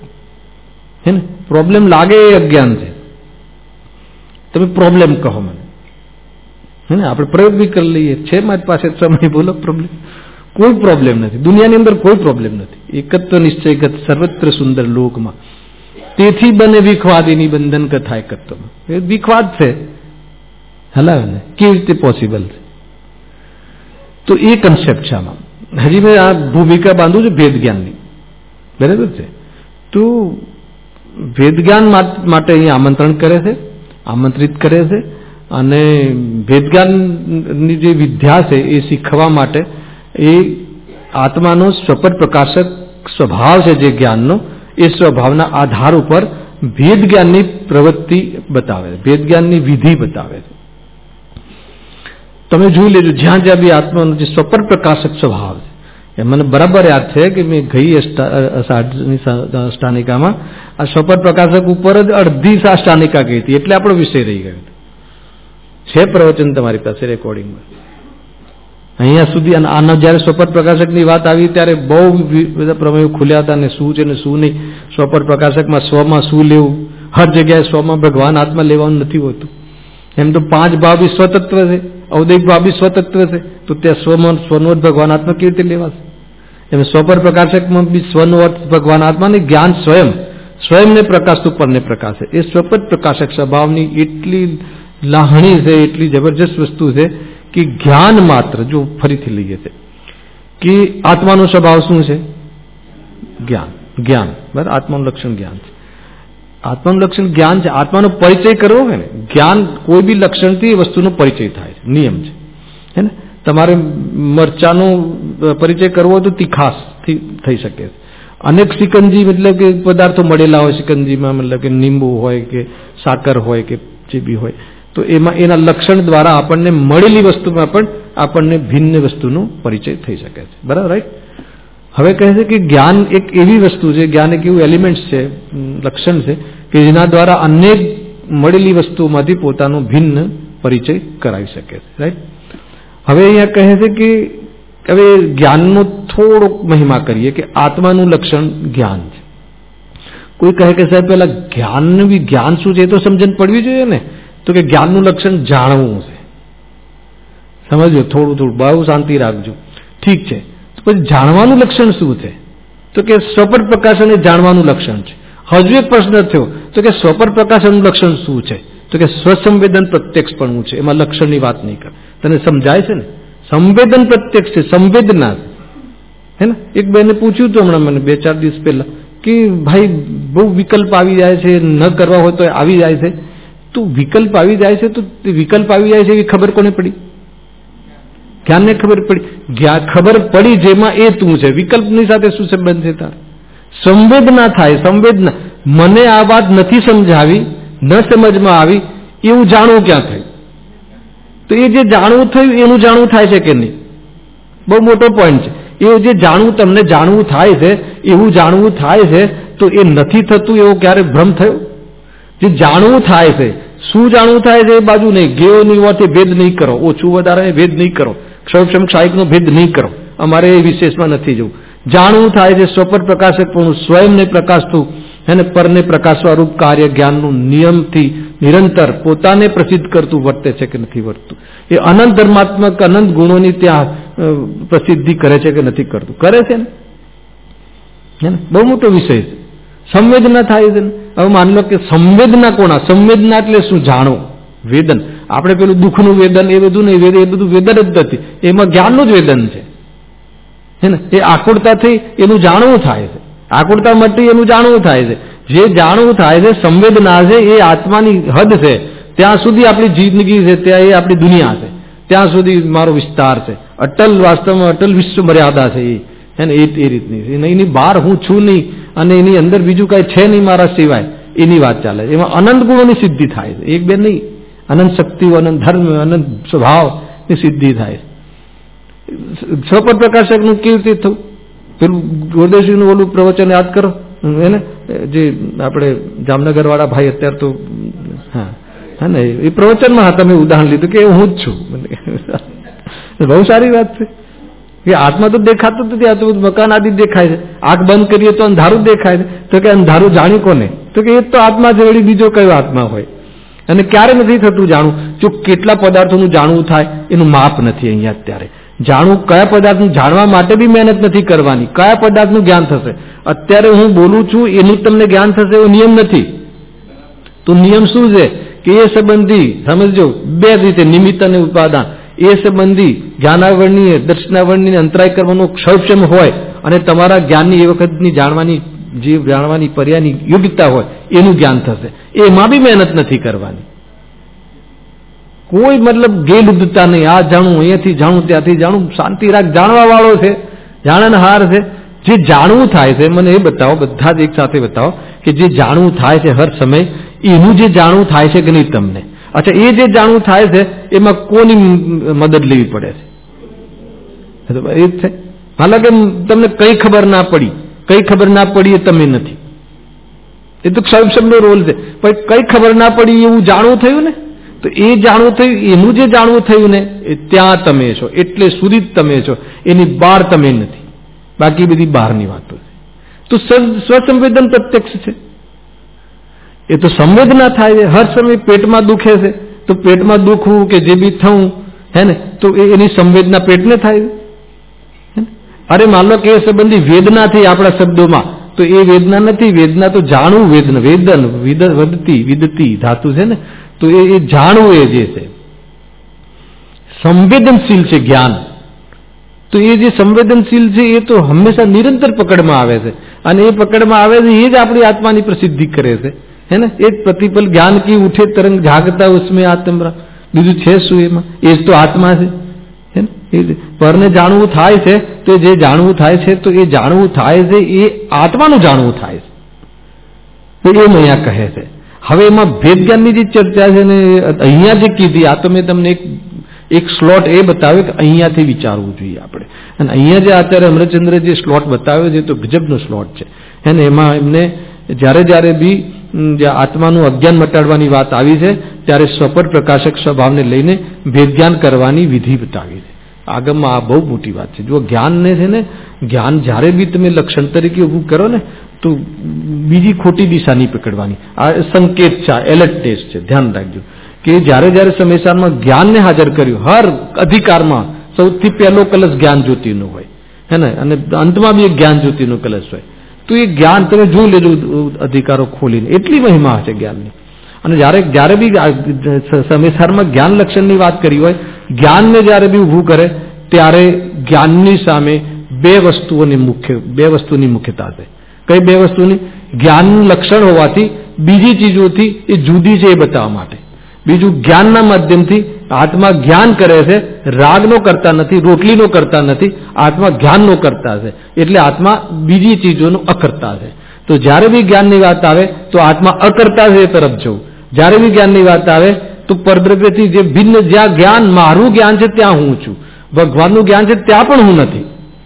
હે ને પ્રોબ્લેમ લાગે એ અજ્ઞાન છે. તમે પ્રોબ્લેમ કહો મને, હે ને આપણે પ્રયોગ બી કરી લઈએ છે. મારી પાસે સમય બોલો પ્રોબ્લેમ. કોઈ પ્રોબ્લેમ નથી દુનિયાની અંદર, કોઈ પ્રોબ્લેમ નથી. એકત્વ નિશ્ચયગત સર્વત્ર સુંદર લોકમાં તેથી બને વિખવાદીની બંધન કથા એકત્વમાં. એ વિખવાદ છે, હલાવે ને કેવી રીતે પોસિબલ છે? તો એ કન્સેપ્ટ છે આમાં. હજી મેં આ ભૂમિકા બાંધું છું ભેદ જ્ઞાનની, બરાબર છે. તો ભેદ જ્ઞાન માટે અહીંયા આમંત્રણ કરે છે, આમંત્રિત કરે છે. અને ભેદ જ્ઞાનની જે વિદ્યા છે એ શીખવા માટે એ આત્માનો સ્વપર પ્રકાશક સ્વભાવ છે જે જ્ઞાનનો, એ સ્વભાવના આધાર ઉપર ભેદ જ્ઞાનની પ્રવૃત્તિ બતાવે છે, ભેદ જ્ઞાનની વિધિ બતાવે છે. તમે જોઈ લેજો જ્યાં જ્યાં બી આત્માનો જે સ્વપર પ્રકાશક સ્વભાવ છે, એ મને બરાબર યાદ છે કે મેં ગઈ અષ્ટાનિકામાં આ સ્વપર પ્રકાશક ઉપર જ અડધી અષ્ટાનિકા ગઈ હતી, એટલે આપણો વિષય રહી ગયો છે. પ્રવચન તમારી પાસે રેકોર્ડિંગમાં અહીંયા સુધી. અને આનો જયારે સ્વપર પ્રકાશકની વાત આવી ત્યારે બહુ બધા પ્રમેયો ખુલ્યા હતા, ને શું છે ને શું નહીં. સ્વપર પ્રકાશકમાં સ્વમાં શું લેવું, હર જગ્યાએ સ્વમાં ભગવાન આત્મા લેવાનું નથી હોતું. એમ તો 5 ભાવ બી સ્વતત્વ છે, ઔદૈક ભાવ બી સ્વતત્વ છે, તો ત્યાં સ્વનો જ ભગવાન આત્મા કેવી રીતે લેવાશે? એમ સ્વપર પ્રકાશકમાં બી સ્વનો અર્થ ભગવાન આત્માને જ્ઞાન સ્વયંને પ્રકાશતું પરને પ્રકાશે. એ સ્વપર પ્રકાશક સ્વભાવની એટલી લાહણી છે, એટલી જબરજસ્ત વસ્તુ છે કે જ્ઞાન માત્ર, જો ફરીથી લઈએ છે કે આત્માનો સ્વભાવ શું છે? જ્ઞાન બરાબર. આત્માનું લક્ષણ જ્ઞાન છે. આત્માનું લક્ષણ જ્ઞાન છે. આત્માનો પરિચય કરવો હોય ને, જ્ઞાન કોઈ બી લક્ષણથી એ વસ્તુનો પરિચય થાય છે, નિયમ છે. હે ને તમારે મરચાનો પરિચય કરવો હોય તો તીખાશ થઈ શકે છે. અનેક સિકંજી મતલબ કે પદાર્થો મળેલા હોય સિકંજીમાં, મતલબ કે લીંબુ હોય કે સાકર હોય કે જે બી હોય, તો એમાં એના લક્ષણ દ્વારા આપણને મળેલી વસ્તુમાં પણ આપણને ભિન્ન વસ્તુનો પરિચય થઈ શકે છે. બરાબર, રાઈટ? હવે કહે છે કે જ્ઞાન એક એવી વસ્તુ છે, જ્ઞાન એક એવું એલિમેન્ટ છે, લક્ષણ છે કે જેના દ્વારા અનેક મળેલી વસ્તુઓમાંથી પોતાનો ભિન્ન પરિચય કરાવી શકે છે. રાઈટ? હવે અહીંયા કહે છે હવે જ્ઞાનનો થોડોક મહિમા કરીએ કે આત્માનું લક્ષણ જ્ઞાન છે. કોઈ કહે કે સાહેબ પેલા જ્ઞાન શું છે એ તો સમજણ પડવી જોઈએ ને. તો કે જ્ઞાનનું લક્ષણ જાણવું છે. સમજો, થોડું બહુ શાંતિ રાખજો. ઠીક છે, તો પછી જાણવાનું લક્ષણ શું છે? તો કે સ્વપર પ્રકાશન એ જાણવાનું લક્ષણ છે. હજુ એક પ્રશ્ન થયો, તો કે સ્વપર પ્રકાશનનું લક્ષણ શું છે? તો કે સ્વસંવેદન પ્રત્યક્ષપણું છે. એમાં લક્ષણની વાત નહીં કર. તને સમજાય છે ને? સંવેદન પ્રત્યક્ષ છે, સંવેદના હે ને. એક બેને પૂછ્યું હતું હમણાં મને 2-4 દિવસ પહેલા કે ભાઈ બહુ વિકલ્પ આવી જાય છે, ન કરવા હોય તો આવી જાય છે. તો વિકલ્પ આવી જાય છે, તો વિકલ્પ આવી જાય છે એવી ખબર કોને પડી? જ્ઞાનને ખબર પડી. ખબર પડી જેમાં એ તું છે. વિકલ્પની સાથે શું સંબંધ છે તારે? સંવેદના થાય, સંવેદના. મને આ વાત નથી સમજાવી, ન સમજમાં આવી, એવું જાણવું ક્યાં થયું? તો એ જે જાણવું થયું એનું જાણવું થાય છે કે નહીં? બહુ મોટો પોઈન્ટ છે. એ જે જાણવું તમને જાણવું થાય છે એવું જાણવું થાય છે, તો એ નથી થતું એવો ક્યારે ભ્રમ થયો? જે જાણવું થાય છે, શું જાણવું થાય છે એ બાજુ નહીં. ગેઓની વાતે ભેદ નહીં કરો, ઓછું વધારે ભેદ નહીં કરો, ક્ષમ ક્ષાયિકનો ભેદ નહીં કરો. અમારે એ વિશેષમાં નથી જવું. જાણવું થાય છે સ્વપર પ્રકાશકપણું, સ્વયંને પ્રકાશતું એને પરને પ્રકાશવા રૂપ કાર્ય જ્ઞાનનું નિયમથી નિરંતર પોતાને પ્રસિદ્ધ કરતું વર્તે છે કે નથી વર્તતું. એ અનંત ધર્માત્મક અનંત ગુણોની ત્યાં પ્રસિદ્ધિ કરે છે કે નથી કરતું? કરે છે ને. બહુ મોટો વિષય છે. સંવેદના થાય છે ને. હવે માની લો કે સંવેદના કોના? સંવેદના એટલે શું? જાણવું, વેદન. આપણે પેલું દુઃખનું વેદન એ બધું નહીં, એ બધું વેદન જ નથી. એમાં જ્ઞાનનું જ વેદન છે હે ને. એ આકુળતાથી એનું જાણવું થાય છે. આકુળતા માટે એનું જાણવું થાય છે. જે જાણવું થાય છે, સંવેદના છે, એ આત્માની હદ છે. ત્યાં સુધી આપણી જિંદગી છે, ત્યાં એ આપણી દુનિયા છે, ત્યાં સુધી મારો વિસ્તાર છે. અટલ, વાસ્તવમાં અટલ વિશ્વ મર્યાદા છે એ હે ને. એ રીતની છે. એની બહાર હું છું નહીં અને એની અંદર બીજું કાંઈ છે નહીં મારા સિવાય, એની વાત ચાલે. એમાં અનંત ગુણોની સિદ્ધિ થાય છે. એક બે નહીં, અનંત શક્તિઓ, અનંત ધર્મ, અનંત સ્વભાવની સિદ્ધિ થાય છે. સ્વપર પ્રકાશકનું કેવી રીતે થયું? પેલું ગોરદેવજીનું ઓલું પ્રવચન યાદ કરો એને, જે આપણે જામનગર વાળા ભાઈ અત્યારે તો હા ને, એ પ્રવચનમાં તમે ઉદાહરણ લીધું કે હું જ છું. બહુ સારી વાત છે કે આત્મા તો દેખાતું નથી, આ તો મકાન આદિ દેખાય છે. આંખ બંધ કરીએ તો અંધારું દેખાય છે. તો કે અંધારું જાણી કોને? તો કે એ તો આત્મા છે, વળી બીજો કયો આત્મા હોય? અને ક્યારે નથી થતું જાણવું? જો કેટલા પદાર્થોનું જાણવું થાય એનું માપ નથી અહીંયા અત્યારે. જાણવું, કયા પદાર્થનું જાણવા માટે બી મહેનત નથી કરવાની. કયા પદાર્થનું જ્ઞાન થશે? અત્યારે હું બોલું છું એનું તમને જ્ઞાન થશે એવો નિયમ નથી. તો નિયમ શું છે કે એ સંબંધી સમજો બે રીતે, નિમિત્ત અને ઉપાદાન. એ સંબંધી જ્ઞાનાવરણીય, દર્શનાવરણીય અંતરાય કરવાનો સક્ષમ હોય અને તમારા જ્ઞાનની એ વખતની જાણવાની પર્યાની યોગ્યતા હોય એનું જ્ઞાન થશે. એમાં બી મહેનત નથી કરવાની. કોઈ મતલબ ગેલુદ્ધતા નહીં. આ જાણું, અહીંયાથી જાણું, ત્યાંથી જાણું. શાંતિ રાખ. જાણવા વાળો છે, જાણનહાર છે. જે જાણવું થાય છે મને એ બતાવો, બધા જ એક સાથે બતાવો કે જે જાણવું થાય છે હર સમય, એનું જે જાણવું થાય છે કે નહીં તમને? અચ્છા, એ જે જાણવું થાય છે એમાં કોની મદદ લેવી પડે છે? એ જ છે. હાલાકે તમને કઈ ખબર ના પડી, કઈ ખબર ના પડી એ તમે નથી. એ તો શબ્દનો રોલ છે. પણ કઈ ખબર ના પડી એવું જાણવું થયું ને, તો એ જાણવું થયું, એનું જે જાણવું થયું ને એ ત્યાં તમે છો, એટલે સુધી જ તમે છો, એની બહાર તમે નથી. બાકી બધી બહારની વાતો છે. તો સ્વસંવેદન પ્રત્યક્ષ છે. એ તો સંવેદના થાય છે. હર સમય પેટમાં દુખે છે તો પેટમાં દુખવું કે જે બી થવું હે ને, તો એની સંવેદના પેટને થાય છે. અરે માનો કે એ સંબંધી વેદના થઈ આપણા શબ્દોમાં, તો એ વેદના નથી. વેદના તો જાણવું, વેદન વિદતી ધાતુ છે ને, તો એ જાણવું એ જે છે સંવેદનશીલ છે જ્ઞાન. તો એ જે સંવેદનશીલ છે એ તો હંમેશા નિરંતર પકડમાં આવે છે, અને એ પકડમાં આવે છે એ જ આપણી આત્માની પ્રસિદ્ધિ કરે છે હે ને. એ જ પ્રતિપલ જ્ઞાન કી ઉઠે તરંગ જાગતા ઉસમે આત્મરા. બીજું છે શું એમાં? એ જ તો આત્મા છે હે ને. એ પરને જાણવું થાય છે, તો જે જાણવું થાય છે, તો એ જાણવું થાય છે એ આત્માનું જાણવું થાય છે. તો એમ અહીંયા કહે છે. હવે એમાં ભેદ જ્ઞાનની જે ચર્ચા છે ને અહીંયા જે કીધી, આ તો મેં તમને એક સ્લોટ એ બતાવ્યો કે અહીંયાથી વિચારવું જોઈએ આપણે. અને અહીંયા જે આચાર્ય અમરચંદ્ર જે સ્લોટ બતાવ્યો છે તો ગજબનો સ્લોટ છે અને એમાં એમને જ્યારે બી આત્માનું અજ્ઞાન મટાડવાની વાત આવી છે ત્યારે સ્વપર પ્રકાશક સ્વભાવને લઈને ભેદ જ્ઞાન કરવાની વિધિ બતાવી છે. આગમમાં આ બહુ મોટી વાત છે. જો જ્ઞાનને છે ને, જ્ઞાન જ્યારે બી તમે લક્ષણ તરીકે ઊભું કરો ને તો બીજી ખોટી દિશા નહીં પકડવાની. આ સંકેત છે, એલર્ટ ટેસ્ટ છે, ધ્યાન રાખજો કે જ્યારે જ્યારે સમયસારમાં જ્ઞાનને હાજર કર્યું, હર અધિકારમાં સૌથી પહેલો કલશ જ્ઞાન જ્યોતિનો હોય હે ને, અને અંતમાં બી એક જ્ઞાન જ્યોતિનો કલશ હોય. તો એ જ્ઞાન તમે જોઈ લેજો અધિકારો ખોલીને, એટલી મહિમા છે જ્ઞાનની. અને જ્યારે બી સમયસારમાં જ્ઞાન લક્ષણની વાત કરી હોય, જ્ઞાનને જ્યારે બી ઊભું કરે ત્યારે જ્ઞાનની સામે બે વસ્તુની મુખ્યતા છે. કઈ બે વસ્તુની? જ્ઞાન લક્ષણ હોવાથી બીજી ચીજોથી એ જુદી છે એ બતાવવા માટે. બીજું, જ્ઞાનના માધ્યમથી આત્મા જ્ઞાન કરે છે, રાગનો કરતા નથી, રોટલીનો કરતા નથી, આત્મા જ્ઞાનનો કરતા છે. એટલે આત્મા બીજી ચીજોનો અકર્તા છે. તો જ્યારે બી જ્ઞાનની વાત આવે તો આત્મા અકર્તા છે એ તરફ જવું. જ્યારે બી જ્ઞાનની વાત આવે તો પરદ્રવ્યથી જે ભિન્ન, જ્યાં જ્ઞાન મારું જ્ઞાન છે ત્યાં હું છું, ભગવાનનું જ્ઞાન છે ત્યાં પણ હું નથી.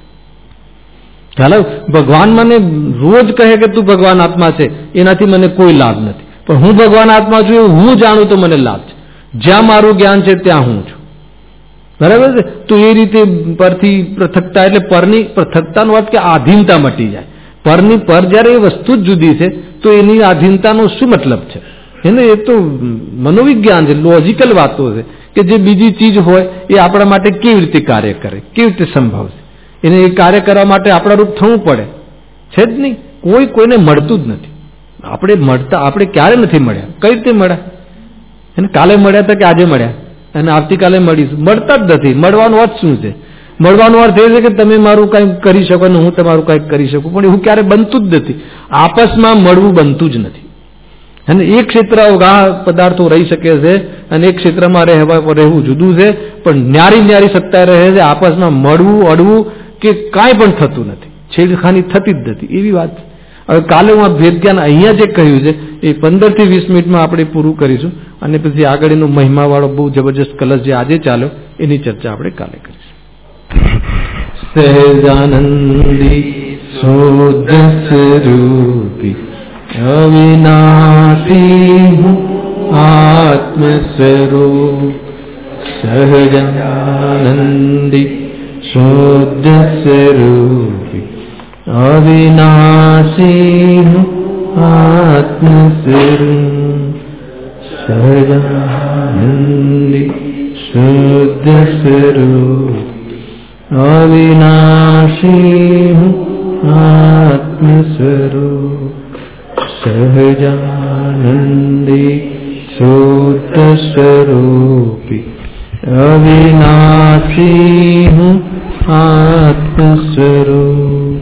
ચાલો, ભગવાન મને રોજ કહે કે તું ભગવાન આત્મા છે, એનાથી મને કોઈ લાભ નથી. પણ હું ભગવાન આત્મા છું એવું હું જાણું તો મને લાભ છે. જ્યાં મારું જ્ઞાન છે ત્યાં હું છું. બરાબર છે? તો એ રીતે પરથી પૃથકતા, એટલે પરની પૃથકતાનો અર્થ કે આધીનતા મટી જાય. પરની પર જ્યારે એ વસ્તુ જ જુદી છે તો એની આધીનતાનો શું મતલબ છે? એને એ તો મનોવિજ્ઞાન છે, લોજિકલ વાતો છે કે જે બીજી ચીજ હોય એ આપણા માટે કેવી રીતે કાર્ય કરે, કેવી રીતે સંભવ છે. એને એ કાર્ય કરવા માટે આપણા રૂપ થવું પડે છે જ નહીં. કોઈને મળતું જ નથી. આપણે ક્યારે નથી મળ્યા? કઈ રીતે મળ્યા? એને કાલે મળ્યા હતા કે આજે મળ્યા અને આવતીકાલે મળીશું? મળતા જ નથી. મળવાનો અર્થ શું છે? મળવાનો અર્થ એ છે કે તમે મારું કંઈક કરી શકો અને હું તમારું કંઈક કરી શકું, પણ એવું ક્યારે બનતું જ નથી. આપસમાં મળવું બનતું જ નથી. અને એક ક્ષેત્ર પદાર્થો રહી શકે છે અને એક ક્ષેત્રમાં રહેવું જુદું છે, પણ ન્યારી સત્તા રહે છે. આપસમાં મળવું, અડવું કે કાંઈ પણ થતું નથી, છેડખાની થતી જ નથી. એવી વાત. હવે કાલે હું આ ભેદ જ્ઞાન અહીંયા જે કહ્યું છે એ 15 થી 20 મિનિટમાં આપણે પૂરું કરીશું, અને પછી આગળ એનો મહિમાવાળો બહુ જબરજસ્ત કલશ જે આજે ચાલ્યો એની ચર્ચા આપણે કાલે કરીશું. સહજાનંદી શુદ્ધ સ્વરૂપી અવિનાશી હું આત્મ સ્વરૂપ. સહજાનંદી શુદ્ધ સ્વરૂપી અવિનાશી હું આત્મ સ્વરૂપ. સહજાનંદી શુદ્ધ સ્વરૂપ અવિનાશી હું આત્મ સ્વરૂપ. સહજાનંદી શુદ્ધ સ્વરૂપી અવિનાશી હું આત્મ સ્વરૂપ.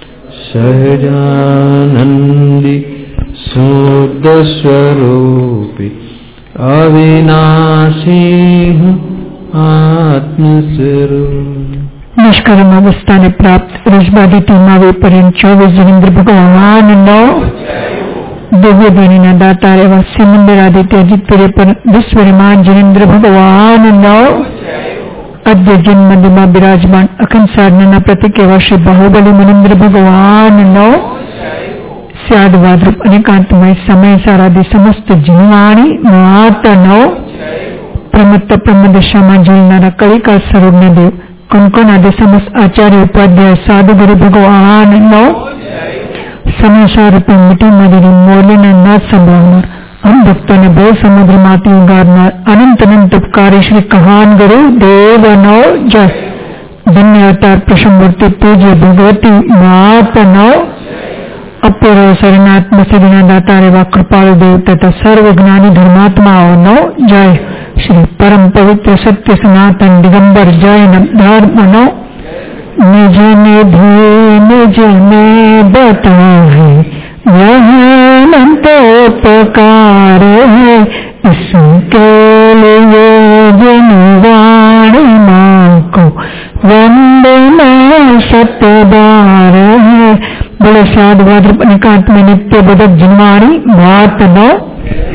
સહજાનંદી શુદ્ધ સ્વરૂપી અવિનાશી હું આત્મ સ્વરૂપ. નિષ્કર્મ અવસ્થાને પ્રાપ્ત રજબાધિતીમાં વિપર્યંત 24 જિનેન્દ્ર ભગવાનનો દિવ્ય ભણીના દાતાર એવા સિમંદરાદિત્ય અજીતપુરે પર વિશ્વરિમાન જિનેન્દ્ર ભગવાનનો અદ્ય જન્મદિમાં બિરાજમાન અખંડ સાધનાના પ્રતિક એવા શ્રી બાહુબલી મનિન્દ્ર ભગવાનનો સ્યાદ વાદ્રુપ અનેકાંતમય સમય સારાદી સમસ્ત જીવાણી માતનો પ્રમત્ત પ્રમદશામાં જીલનારા કલિકા સ્વરૂપને દેવ કંકનાદિ સમસ્ત આચાર્ય ઉપાધ્યાય સાધુગુરુ ભગવાનનો સમયસારૂપે મીઠી મધુરી મોરલીના નાદ સંભળનાર હમ ભક્તોને ભવ સમુદ્રમાંથી ઉગારનાર અનંત અનંત ઉપકારી શ્રી કહાન ગુરુ દેવનો જય. ધન્ય અવતાર પ્રસંગમૂર્તિ પૂજ્ય ભગવતી માતનો અપૂર્વ શરણાત્મ સિદ્ધિના દાતાર એવા કૃપાળુ દેવ તથા સર્વ જ્ઞાની ધર્માત્માઓનો જય. શ્રી પરમ પવિત્ર સત્ય સનાતન દિગંબર જૈન ધર્મનો નિજ નિધિ નિજને બતાએ यह अनंतोपकार है इसके लिए जनवाणी माँ को वंदना शतबार है. बोले साधु भाद्रपद निकांत में नित्य बदक जनवाणी मातनो